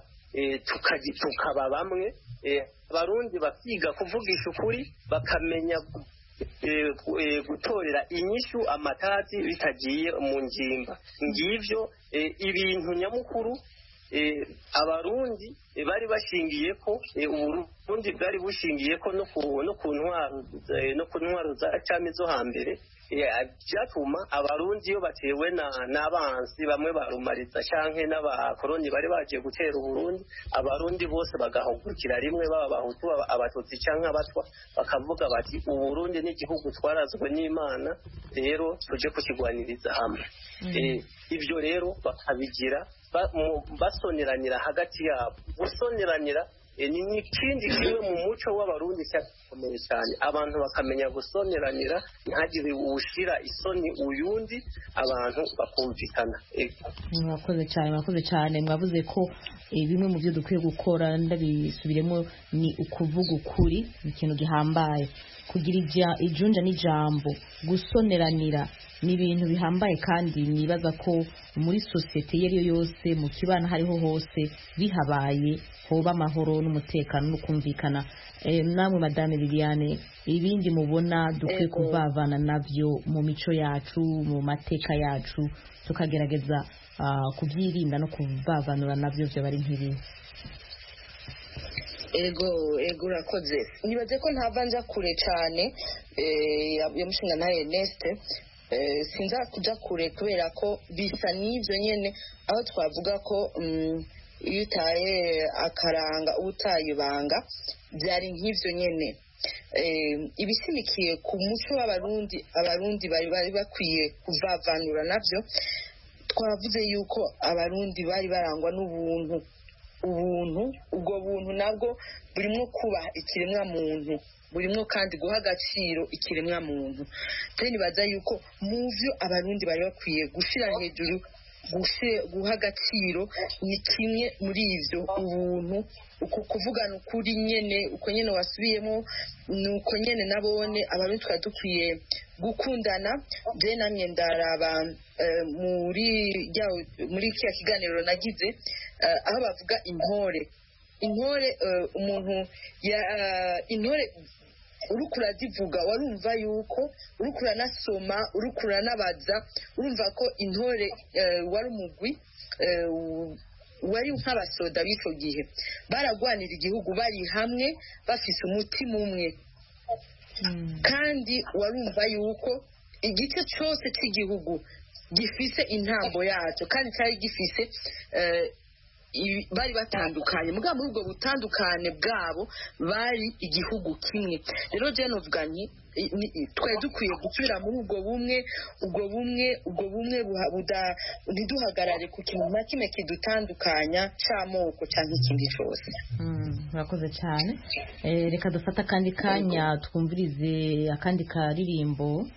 tukaba bamwe abarundi bakiga kuvugisha ukuri bakamenya gutorera inyishu amatati bitagiye mu ngimba. Ngivyo ibintu nyamukuru abarundi bari bashingiye ko uburundi bwari bushingiye ko no ku ntwaro no ku ntwaro za cyami zo hambere byatuma abarundi iyo batewe n'abansi bamwe barumariza canke n'abakoroni bari bagiye gutera uburundi, abarundi bose bagahugukira rimwe, baba abahutu abatutsi canke abatwa, bakavuga bati uburundi n'igihugu twarazwe n'Imana, rero tuje kukigwaniriza hamwe. Ibyo rero bakabigira basoneranira hagati yabo. Gusoneranira ni ikindi kimwe mu muco w'abarundi cyakomeye cyane, abantu bakamenya gusoneranira, ntihagire uwushira isoni uyundi, abantu bakumvikana. Mwakoze cyane mwakoze cyane mwavuze ko bimwe mu byo dukwiye gukora, ndabisubiremo, ni ukuvuga ukuri, ikintu gihambaye, kugira ijunja n'ijambo, gusoneranira ni ibintu bihambaye, kandi nibaza ko muri sosiyete iyo ari yo yose, mu kibana hariho hose, bihabaye hoba amahoro n'umutekano no kumvikana. Namwe Madame Liliane, ibindi mubona dukwiye kuvavana navyo mu mico yacu, mu mateka yacu, tukagerageza kubyirinda no kuvavanura navyo, byo bari nk'ibi? ego ego urakoze. Nibaze ko ntava nja kure cyane ya mushinga na Ernest, sinza kuja kure kubera ko bisa n'ivyo nyene, aho twavuga ko iyo utaye akaranga utaye banga, byari nk'ivyo nyene. Ibisimikiye ku muco w'abarundi, abarundi bari bari bakwiye kuvavanura navyo. Twavuze yuko abarundi bari barangwa n'ubuntu, ubuntu ubwo buntu nabwo burimo kubaha ikiremwa muntu, burimo kandi guha agaciro ikiremwa muntu. Kandi nibaza yuko mu byo abarundi bari bakwiye gushira hejuru, guha agaciro, ni kimwe muri ivyo ubuntu, uko kuvugana ukuri nyene, uko nyene wasubiyemo, nuko nyene nabone abarundi twari dukwiye gukundana. Je namye ndaraba muri muri kiya kiganiro nagize, aho bavuga intore intore umuntu ya intore urukura divuga, warumva yuko urukura nasoma, urukura nabaza, urumva ko intore wari umugwi wari nk'abasoda b'icyo gihe, baragwanira igihugu bari hamwe, bafise umutima umwe. Kandi warumva yuko igice cyose cy'igihugu gifise intambo yacyo, kandi cyari gifise bari batandukanye, mugabo muri ubwo butandukane bwabo bari igihugu kimwe. Rero je novuga nti twari dukwiye gusubira muri ubwo bumwe, ubwo bumwe ubwo bumwe ntiduhagarare ku kintu na kimwe kidutandukanya c'amoko cyangwa ikindi cyose. Murakoze cyane. Reka dufata akandi kanya twumvirize akandi karirimbo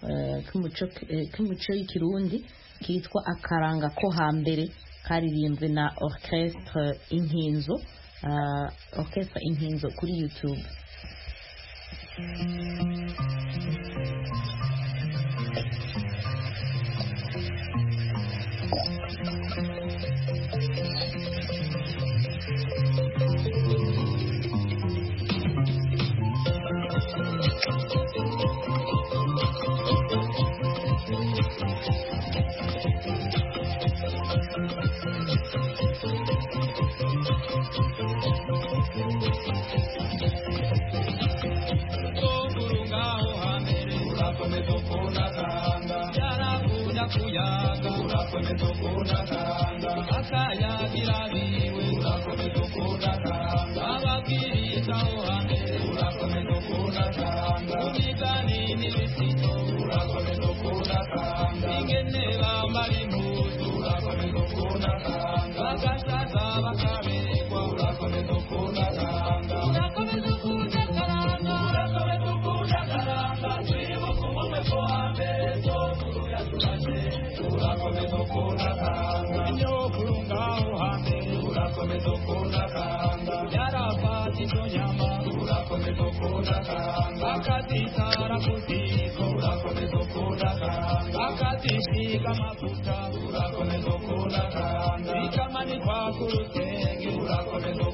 k'umuco y'ikirundi kitwa Akaranga ko hambere, karirimbwe na orchestre Inkinzo, uh, orchestre Inkinzo kuri YouTube.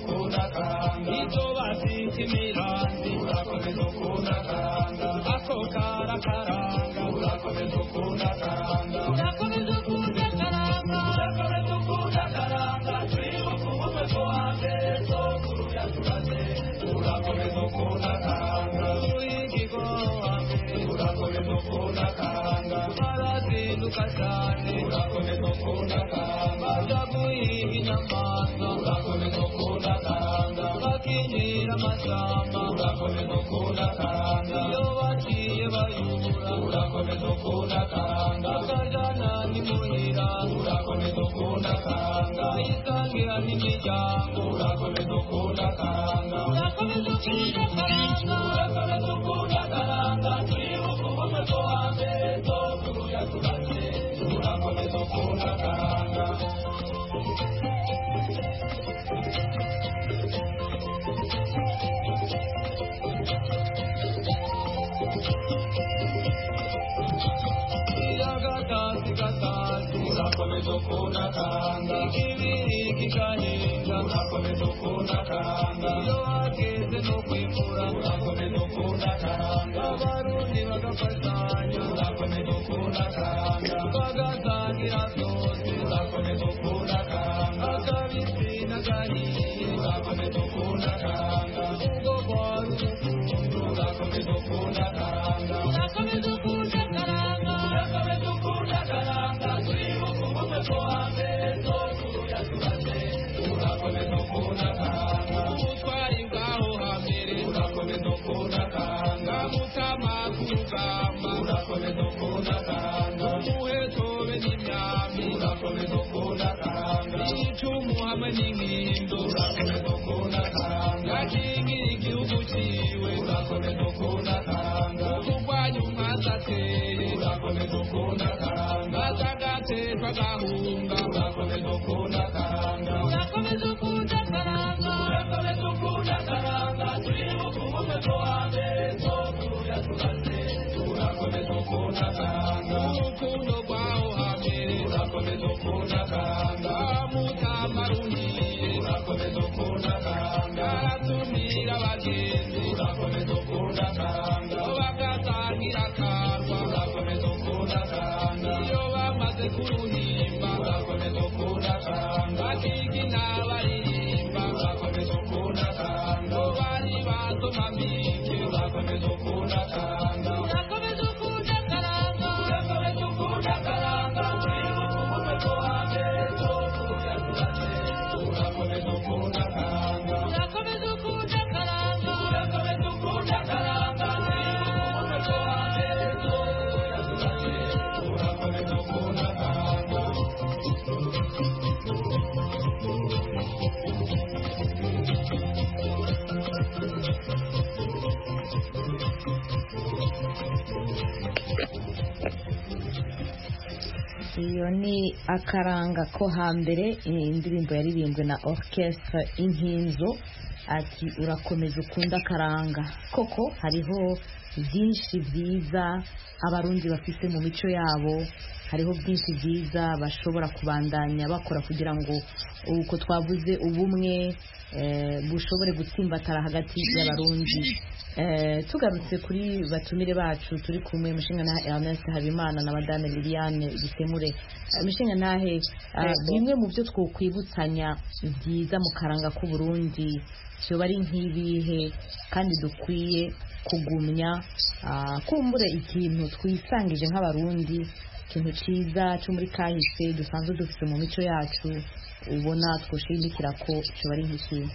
Ako karakaranga urakomeza ukunda karanga urakomeza ukunda karanga urakomeza ukunda karanga twibuka ubukwe bwo hambere sokuru yaturaze urakomeza ukunda karanga uruhingigo hambere urakomeza ukunda karanga arazinduka cyane urakomeza ukunda karanga aja guhiga inyamaswa urakomeza ukunda karanga bakinjira amashyamba urakomeza ukunda karanga iyo baciye bayura urakomeza ukunda karanga akajana n'imuhira urakomeza ukunda karanga isangira n'imiryango urakomeza ukunda karanga urakomeza ukunda karanga urakomeza ukunda karanga twibuka ubumwe bwo hambere sokuru yaturaze urakomeza ukunda karanga gatasi gatasi urakomeza ukunda karanga ikibiri kikahinga urakomeza ukunda karanga iyo hageze no kwimura urakomeza ukunda karanga abarundi bagafashanya urakomeza ukunda karanga bagasangira byose urakomeza ukunda karanga akabisi n'agahiye urakomeza ukunda karanga ubwo bwari urukundo urakomeza ukunda karanga urakomeza ukunda karanga urakomeza ukunda karanga twibuka ubumwe bwo hambere sokuru yaturaze urakomeza ukunda karanga ubutwari bwaho hambere urakomeza ukunda karanga mutama ku rugamba urakomeza ukunda karanga umuhetobe n'imyami urakomeza ukunda karanga icumu hamwe n'inkindo urakomeza ukunda karanga akingira igihugu ciwe urakomeza ukunda karanga umurwanyi umwanzi ateye urakomeza ukunda karanga atagateshwa agahunga urakomeza ukunda karanga urakomeza ukunda karanga urakomeza ukunda karanga twibuka ubumwe bwo hambere sokuru yaturaze urakomeza ukunda karanga urukundo rwaho hambere urakomeza ukunda karanga mutama ruhiye urakomeza ukunda karanga aratumira abagenzi urakomeza ukunda karanga bagasangira akarwa urakomeza ukunda karanga iyo bamaze kuruhimba urakomeza ukunda karanga bakigina baririmba urakomeza ukunda karanga bari basoma mike urakomeza ukunda karanga urakomeza ukunda karanga urakomeza ukunda karanga twibuka ubumwe bwo hambere sokuru yaturaze urakomeza ukunda karanga urakomeza ukunda karanga urakomeza ukunda karanga twibuka ubumwe bwo hambere sokuru yaturaze urakomeza ukunda karanga iyo ni akaranga ko hambere indirimbo yaririmbwe na orchestre inkinzo ati urakomeza ukunda akaranga koko hariho byinshi byiza abarundi bafite mu mico yabo hariho byinshi byiza bashobora kubandanya bakora kugira ngo uko twavuze ubumwe bushobore gutsimbatara hagati y'abarundi. Tugarutse kuri batumire bacu turi kumwe mushinga na Ernest Habimana na Madame Liliane Gisemure, mushinga nahe bimwe mu byo twokwibutsanya byiza mu karanga ku Burundi cyo bari nk'ibihe kandi dukwiye kugumya kumbure ikintu twisangije nk'abarundi, ikintu ciza cyo muri kahise dusanzwe dufite mu mico yacu ubona twoshimikira ko cyo bari nk'ikintu.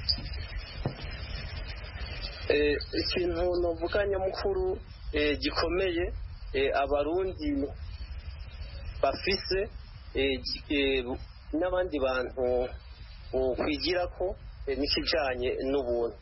ikintu novuga nyamukuru gikomeye abarundi bafise n'abandi bantu kwigira ko n'ikijanye n'ubuntu.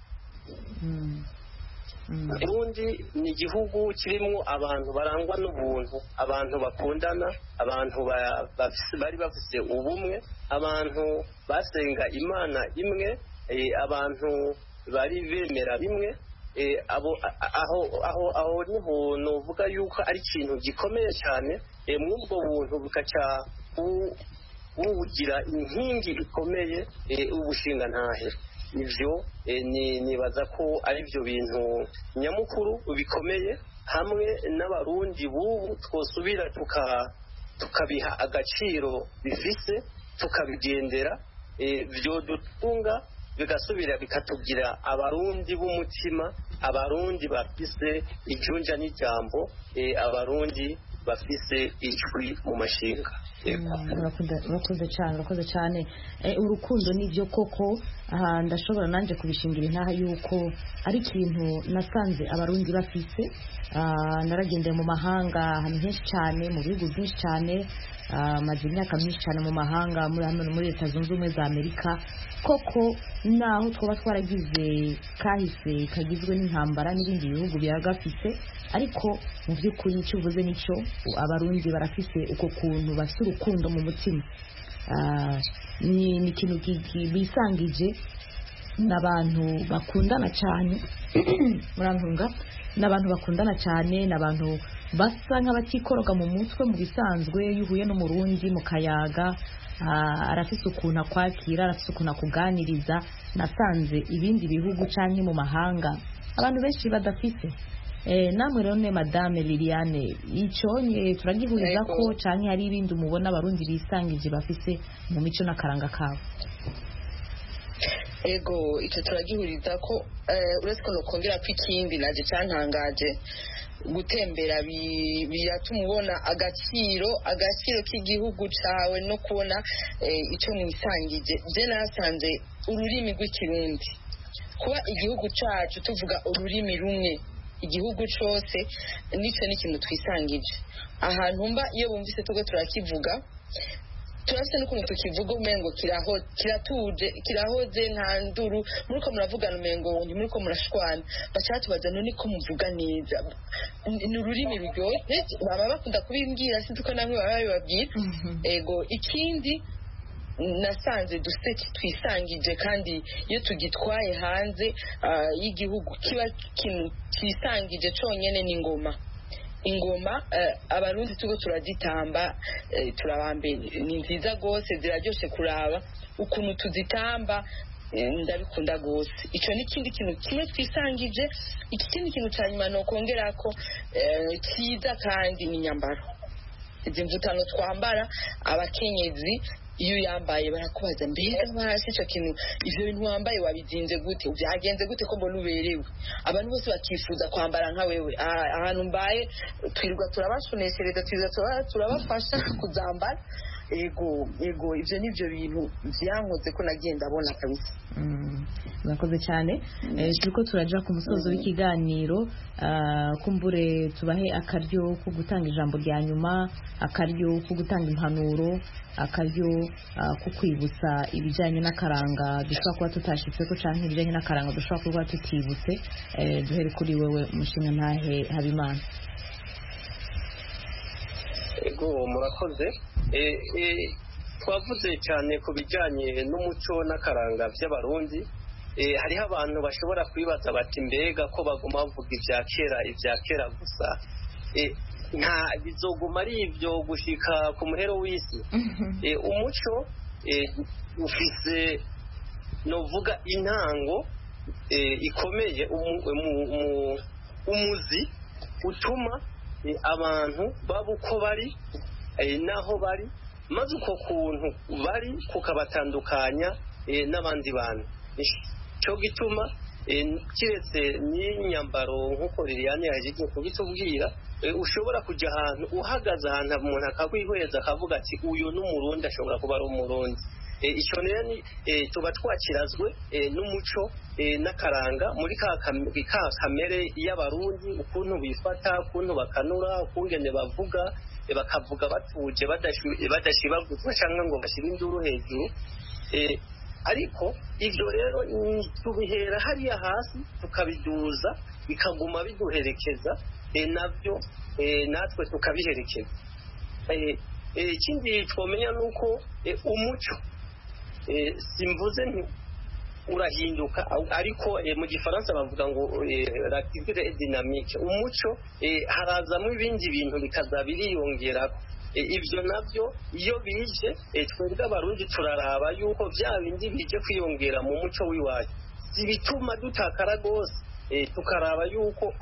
Burundi ni igihugu kirimo abantu barangwa n'ubuntu, abantu bakundana, abantu bari bafise ubumwe, abantu basenga Imana imwe, abantu bari bemera bimwe. abo aho aho aho niho novuga yuko ari ikintu gikomeye cyane, mw'ubwo buntu bukaca bugira inkingi ikomeye ubushinga ntahe. Ivyo nibaza ko ari byo bintu nyamukuru bikomeye hamwe n'abarundi bubu twosubira tukabiha agaciro bifise tukabigendera vyodutunga bigasubira bikatugira abarundi b'umutima, abarundi bafise ijunja n'ijambo, abarundi bafise ijwi mu mashinga. urakoze cyane urakoze cyane urukundo nibyo koko ndashobora nanjye kubishingira intaha yuko ari ikintu nasanze abarundi bafise. naragendeye mu mahanga ahantu henshi cyane mu bihugu byinshi cyane, maze imyaka myinshi cyane mu mahanga muri muri leta zunze ubumwe za Amerika. koko naho twaba twaragize kahise kagizwe n'intambara n'ibindi bihugu biragafise, ariko mu by'ukuri icyo uvuze nicyo, abarundi barafise uko kuntu bafite urukundo mu mutima. ni ikintu bisangije n'abantu bakundana cyane murantunga n'abantu bakundana cyane n'abantu basa nk'abatikoroga mu mutwe mu bisanzwe. iyo uhuye n'umurundi mu kayaga arafise ukuntu akwakira, arafise ukuntu akuganiriza. nasanze ibindi bihugu cyangwa mu mahanga abantu benshi badafise. namwe rero ne madame Liliane, icyo turagihuriza ko cyangwa hari ibindi umubona abarundi bisangije bafise mu mico n'akaranga kabo? ego icyo turagihuriza ko uretse ko nokongera ko ikindi naje cyantangaje gutembera biratuma ubona agaciro agaciro k'igihugu cyawe no kubona icyo mwisangije. je nasanze ururimi rw'ikirundi, kuba igihugu cyacu tuvuga ururimi rumwe igihugu cyose, nicyo ni ikintu twisangije. ahantu mba iyo bumvise tugo turakivuga, turafite n'ukuntu tukivuga umengo kiraho kiratuje kirahoze nta nduru, muriko muravugana umengo ntimuriko murashwana, bacha tubaza none ko muvuga neza. ni ururimi ruryoshye, baba bakunda kubimbwira, sinzi ko namwe baba babibabwira. ego ikindi nasanze duseke twisangije, kandi iyo tugitwaye hanze y'igihugu kiba kintu twisangije cyonyene n'ingoma. ingoma abarundi tugo turazitamba, turabambe ni nziza gose, ziraryoshe kuraba ukuntu tuzitamba, ndabikunda gose. ico ni kindi kintu kimwe twisangije. ikindi kintu cyanyuma no kongera ko kiza kandi ni nyambaro, izi mvutano twambara abakenyezi. iyo yambaye barakubaza mbega basi ico kintu ivyo bintu wambaye wabizinze gute, byagenze gute ko mbona uberewe. abantu bose bakifuza kwambara nka wewe. ahantu mbaye twirirwa turabashuneshereza, twirirwa turabafasha kuzambara. ego ego ivyo nivyo bintu vyankoze ko nagenda abona kabisa. murakoze cyane. turiko turaja ku musozo w'ikiganiro, kumbure tubahe akaryo ko gutanga ijambo rya nyuma, akaryo ko gutanga impanuro, akaryo ko kwibutsa ibijyanye n'akaranga dushobora kuba tutashitse ko, cyangwa ibijyanye n'akaranga dushobora kuba tutibutse. duhere kuri wewe umushinga ntahe Habimana. ego murakoze. twavuze cyane ku bijyanye n'umuco n'akaranga by'abarundi. hariho abantu bashobora kwibaza bati mbega ko baguma bavuga ibya kera ibya kera gusa, nta bizoguma ari ibyo gushika ku muhero w'isi. umuco ufise novuga intango ikomeye, umuzi utuma abantu baba uko bari naho bari, maze uko kuntu bari kukabatandukanya n'abandi bantu. cyo gituma kiretse n'inyambaro nk'uko Liliane yaje kubitubwira, ushobora kujya ahantu uhagaze ahantu umuntu akakwihweza akavuga ati uyu n'umurundi, ashobora kuba ari umurundi. icyo rero ni tuba twakirazwe n'umuco n'akaranga muri ka kamere y'abarundi, ukuntu bifata, ukuntu bakanura, ukungene bavuga, bakavuga batuje badashibaguzwa cyangwa ngo bashyire induru hejuru. ariko ibyo rero tubihera hariya hasi tukabiduza, bikaguma biduherekeza, nabyo natwe tukabiherekeza. ikindi twomenya ni uko umuco simvuze nti urahinduka, ariko mu gifaransa bavuga ngo l'activité est dynamique. umuco harazamo ibindi bintu bikaza biriyongera. ibyo nabyo iyo bije twebwe abarundi turaraba yuko bya bindi bije kwiyongera mu muco w'iwacu zibituma dutakara rwose, tukaraba yuko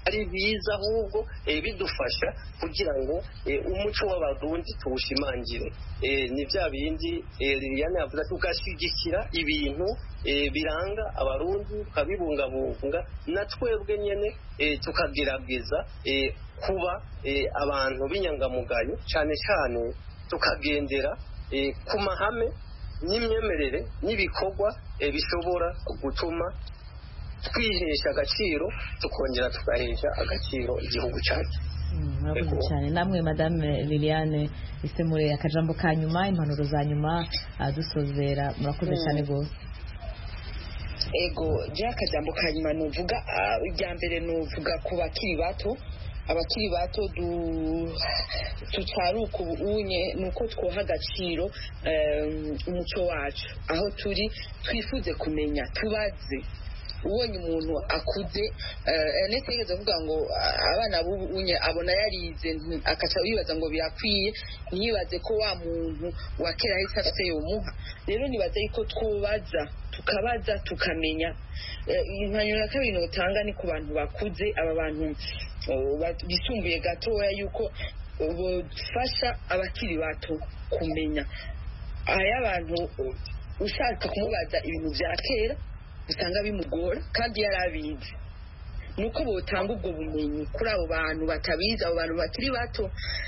ari biza ahubwo bidufasha kugira ngo umuco w'abarundi tuwushimangire. Ni bya bindi Liliane yavuze, tugashyigikira ibintu biranga abarundi tukabibungabunga, na twebwe nyine tukagerageza kuba abantu b'inyangamugayo, cyane cyane tukagendera ku mahame n'imyemerere n'ibikorwa bishobora gutuma twihesha agaciro tukongera tugahesha agaciro igihugu cyacu. murakoze cyane namwe madame Liliane Isemure, akajambo ka nyuma, impanuro za nyuma dusozera. murakoze cyane rwose. ego je akajambo ka nyuma nuvuga irya mbere nuvuga ku bakiri bato abakiri bato tutaruka ubunye nuko twoha agaciro umuco wacu aho turi, twifuze kumenya, tubaze. ubonye umuntu akuze Ernest yigeze avuga ngo abana b'ubunye abona yarize akaca yibaza ngo birakwiye, ntiyibaze ko wa muntu wa kera ahise afite yomuha. rero nibaze ko twubaza tukabaza tukamenya. impanuro ya kabiri notanga ni ku bantu bakuze, aba bantu bisumbuye gatoya, yuko bofasha abakiri bato kumenya. aya abantu ushaka kumubaza ibintu bya kera usanga bimugora kandi yarabizi, nuko botanga ubwo bumenyi kuri abo bantu batabizi, abo bantu bakiri bato,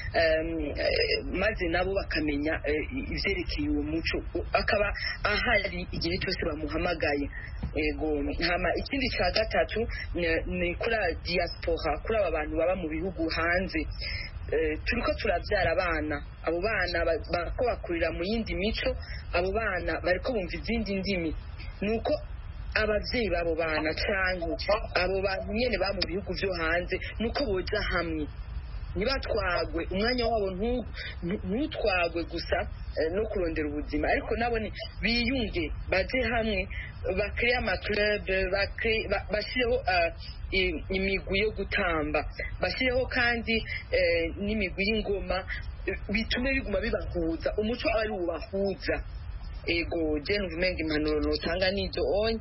maze nabo bakamenya ivyerekeye uwo muco, akaba ahari igihe cyose bamuhamagaye. ego hama ikindi cya gatatu ni kuri diaspora, kuri aba bantu baba mu bihugu hanze. turiko turabyara abana, abo bana bariko bakurira mu yindi mico, abo bana bariko bumva izindi ndimi, nuko abavyeyi babo bana canke abo bantu nyene ba mu bihugu vyo hanze nuko boza hamwe, ntibatwagwe umwanya wabo ntutwagwe gusa no kurondera ubuzima, ariko nabo biyunge, baje hamwe, bakire amaclub, bashyireho imigwi yo gutamba, bashyireho kandi n'imigwi y'ingoma, bitume biguma bibahuza, umuco aba ari ubahuza. ego je nuvumenga impanuro notanga nizo onye.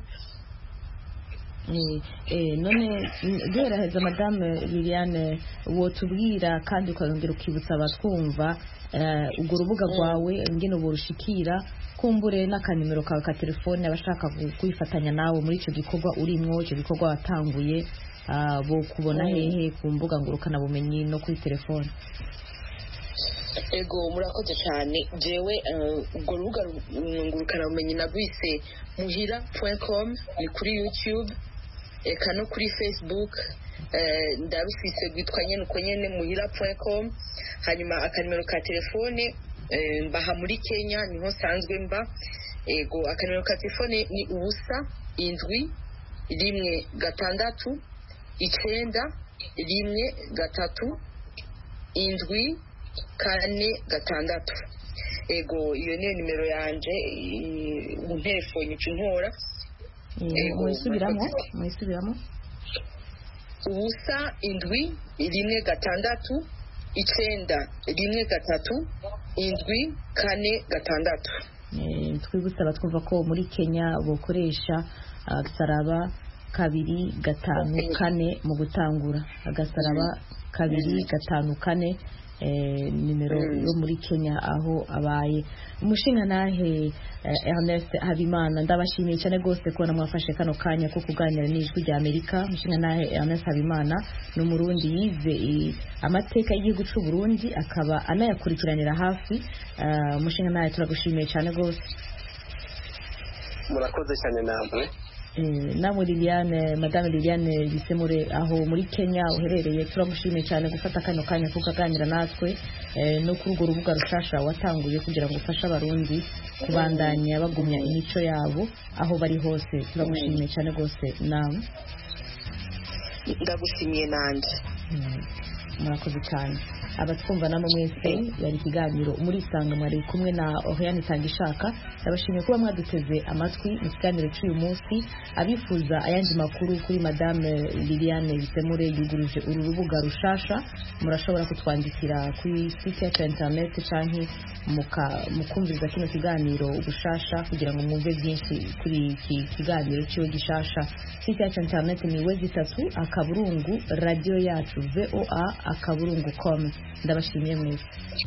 none duheraheza madame Liliane, wotubwira kandi ukongera ukibutsa abatwumva urwo rubuga rwawe ngene uburushikira, kumbure n'akanimero kawe ka telefone abashaka kwifatanya nawe muri icyo gikorwa urimwo, icyo gikorwa watanguye, bo kubona hehe ku mbuga ngurukana bumenyi no kuri telefone? ego murakoze cyane. jewe ubwo rubuga ngurukana bumenyi nagwise muhira point com, ni kuri YouTube, eka no kuri Facebook ndarufise gwitwa nyene uko nyene muhira point com. hanyuma akanimero ka telefone mbaha muri Kenya, niho sanzwe mba. ego akanimero ka telefone ni ubusa indwi rimwe gatandatu icenda rimwe gatatu indwi kane gatandatu. ego iyo niyo nimero yanje mu telefone ntora. mwisubiramo mwisubiramo ubusa indwi rimwe gatandatu icenda rimwe gatatu indwi kane gatandatu. twibutsa abatwumva ko muri Kenya bokoresha agasaraba kabiri gatanu kane mu gutangura, agasaraba kabiri gatanu kane nimero yo muri Kenya aho abaye. umushinga nahe Ernest Habimana, ndabashimiye cyane rwose ko namwafashe kano kanya ko kuganira n'ijwi rya Amerika. umushinga nahe Ernest Habimana ni umurundi, yize amateka y'igihugu cy'u Burundi akaba anayakurikiranira hafi. umushinga nahe turagushimiye cyane rwose. murakoze cyane namwe. namwe Liliane, madame Liliane Isemure aho muri Kenya uherereye, turagushimiye cyane gufata kano kanya ko kaganira natwe no kuri urwo rubuga rushasha watanguye kugira ngo ufashe abarundi kubandanya bagumya imico yabo aho bari hose. turagushimiye cyane rwose. nawe ndagushimiye nanje. murakoze cyane. abatwumva namwe mwese yari ikiganiro muri isanga mwari kumwe na Oriane Tangishaka. Ndabashimiye kuba mwaduteze amatwi mu kiganiro cy'uyu munsi. Abifuza ayandi makuru kuri Madame Liliane Bisemure yuguruje uru rubuga rushasha, murashobora kutwandikira kuri site ya internet canke mukumviriza kino kiganiro ubushasha kugira ngo mwumve byinshi kuri iki kiganiro cyo gishasha. Site ya internet ni wezi tatu akaburungu radio yacu voa akaburungu com. Ndabashimiye mwese.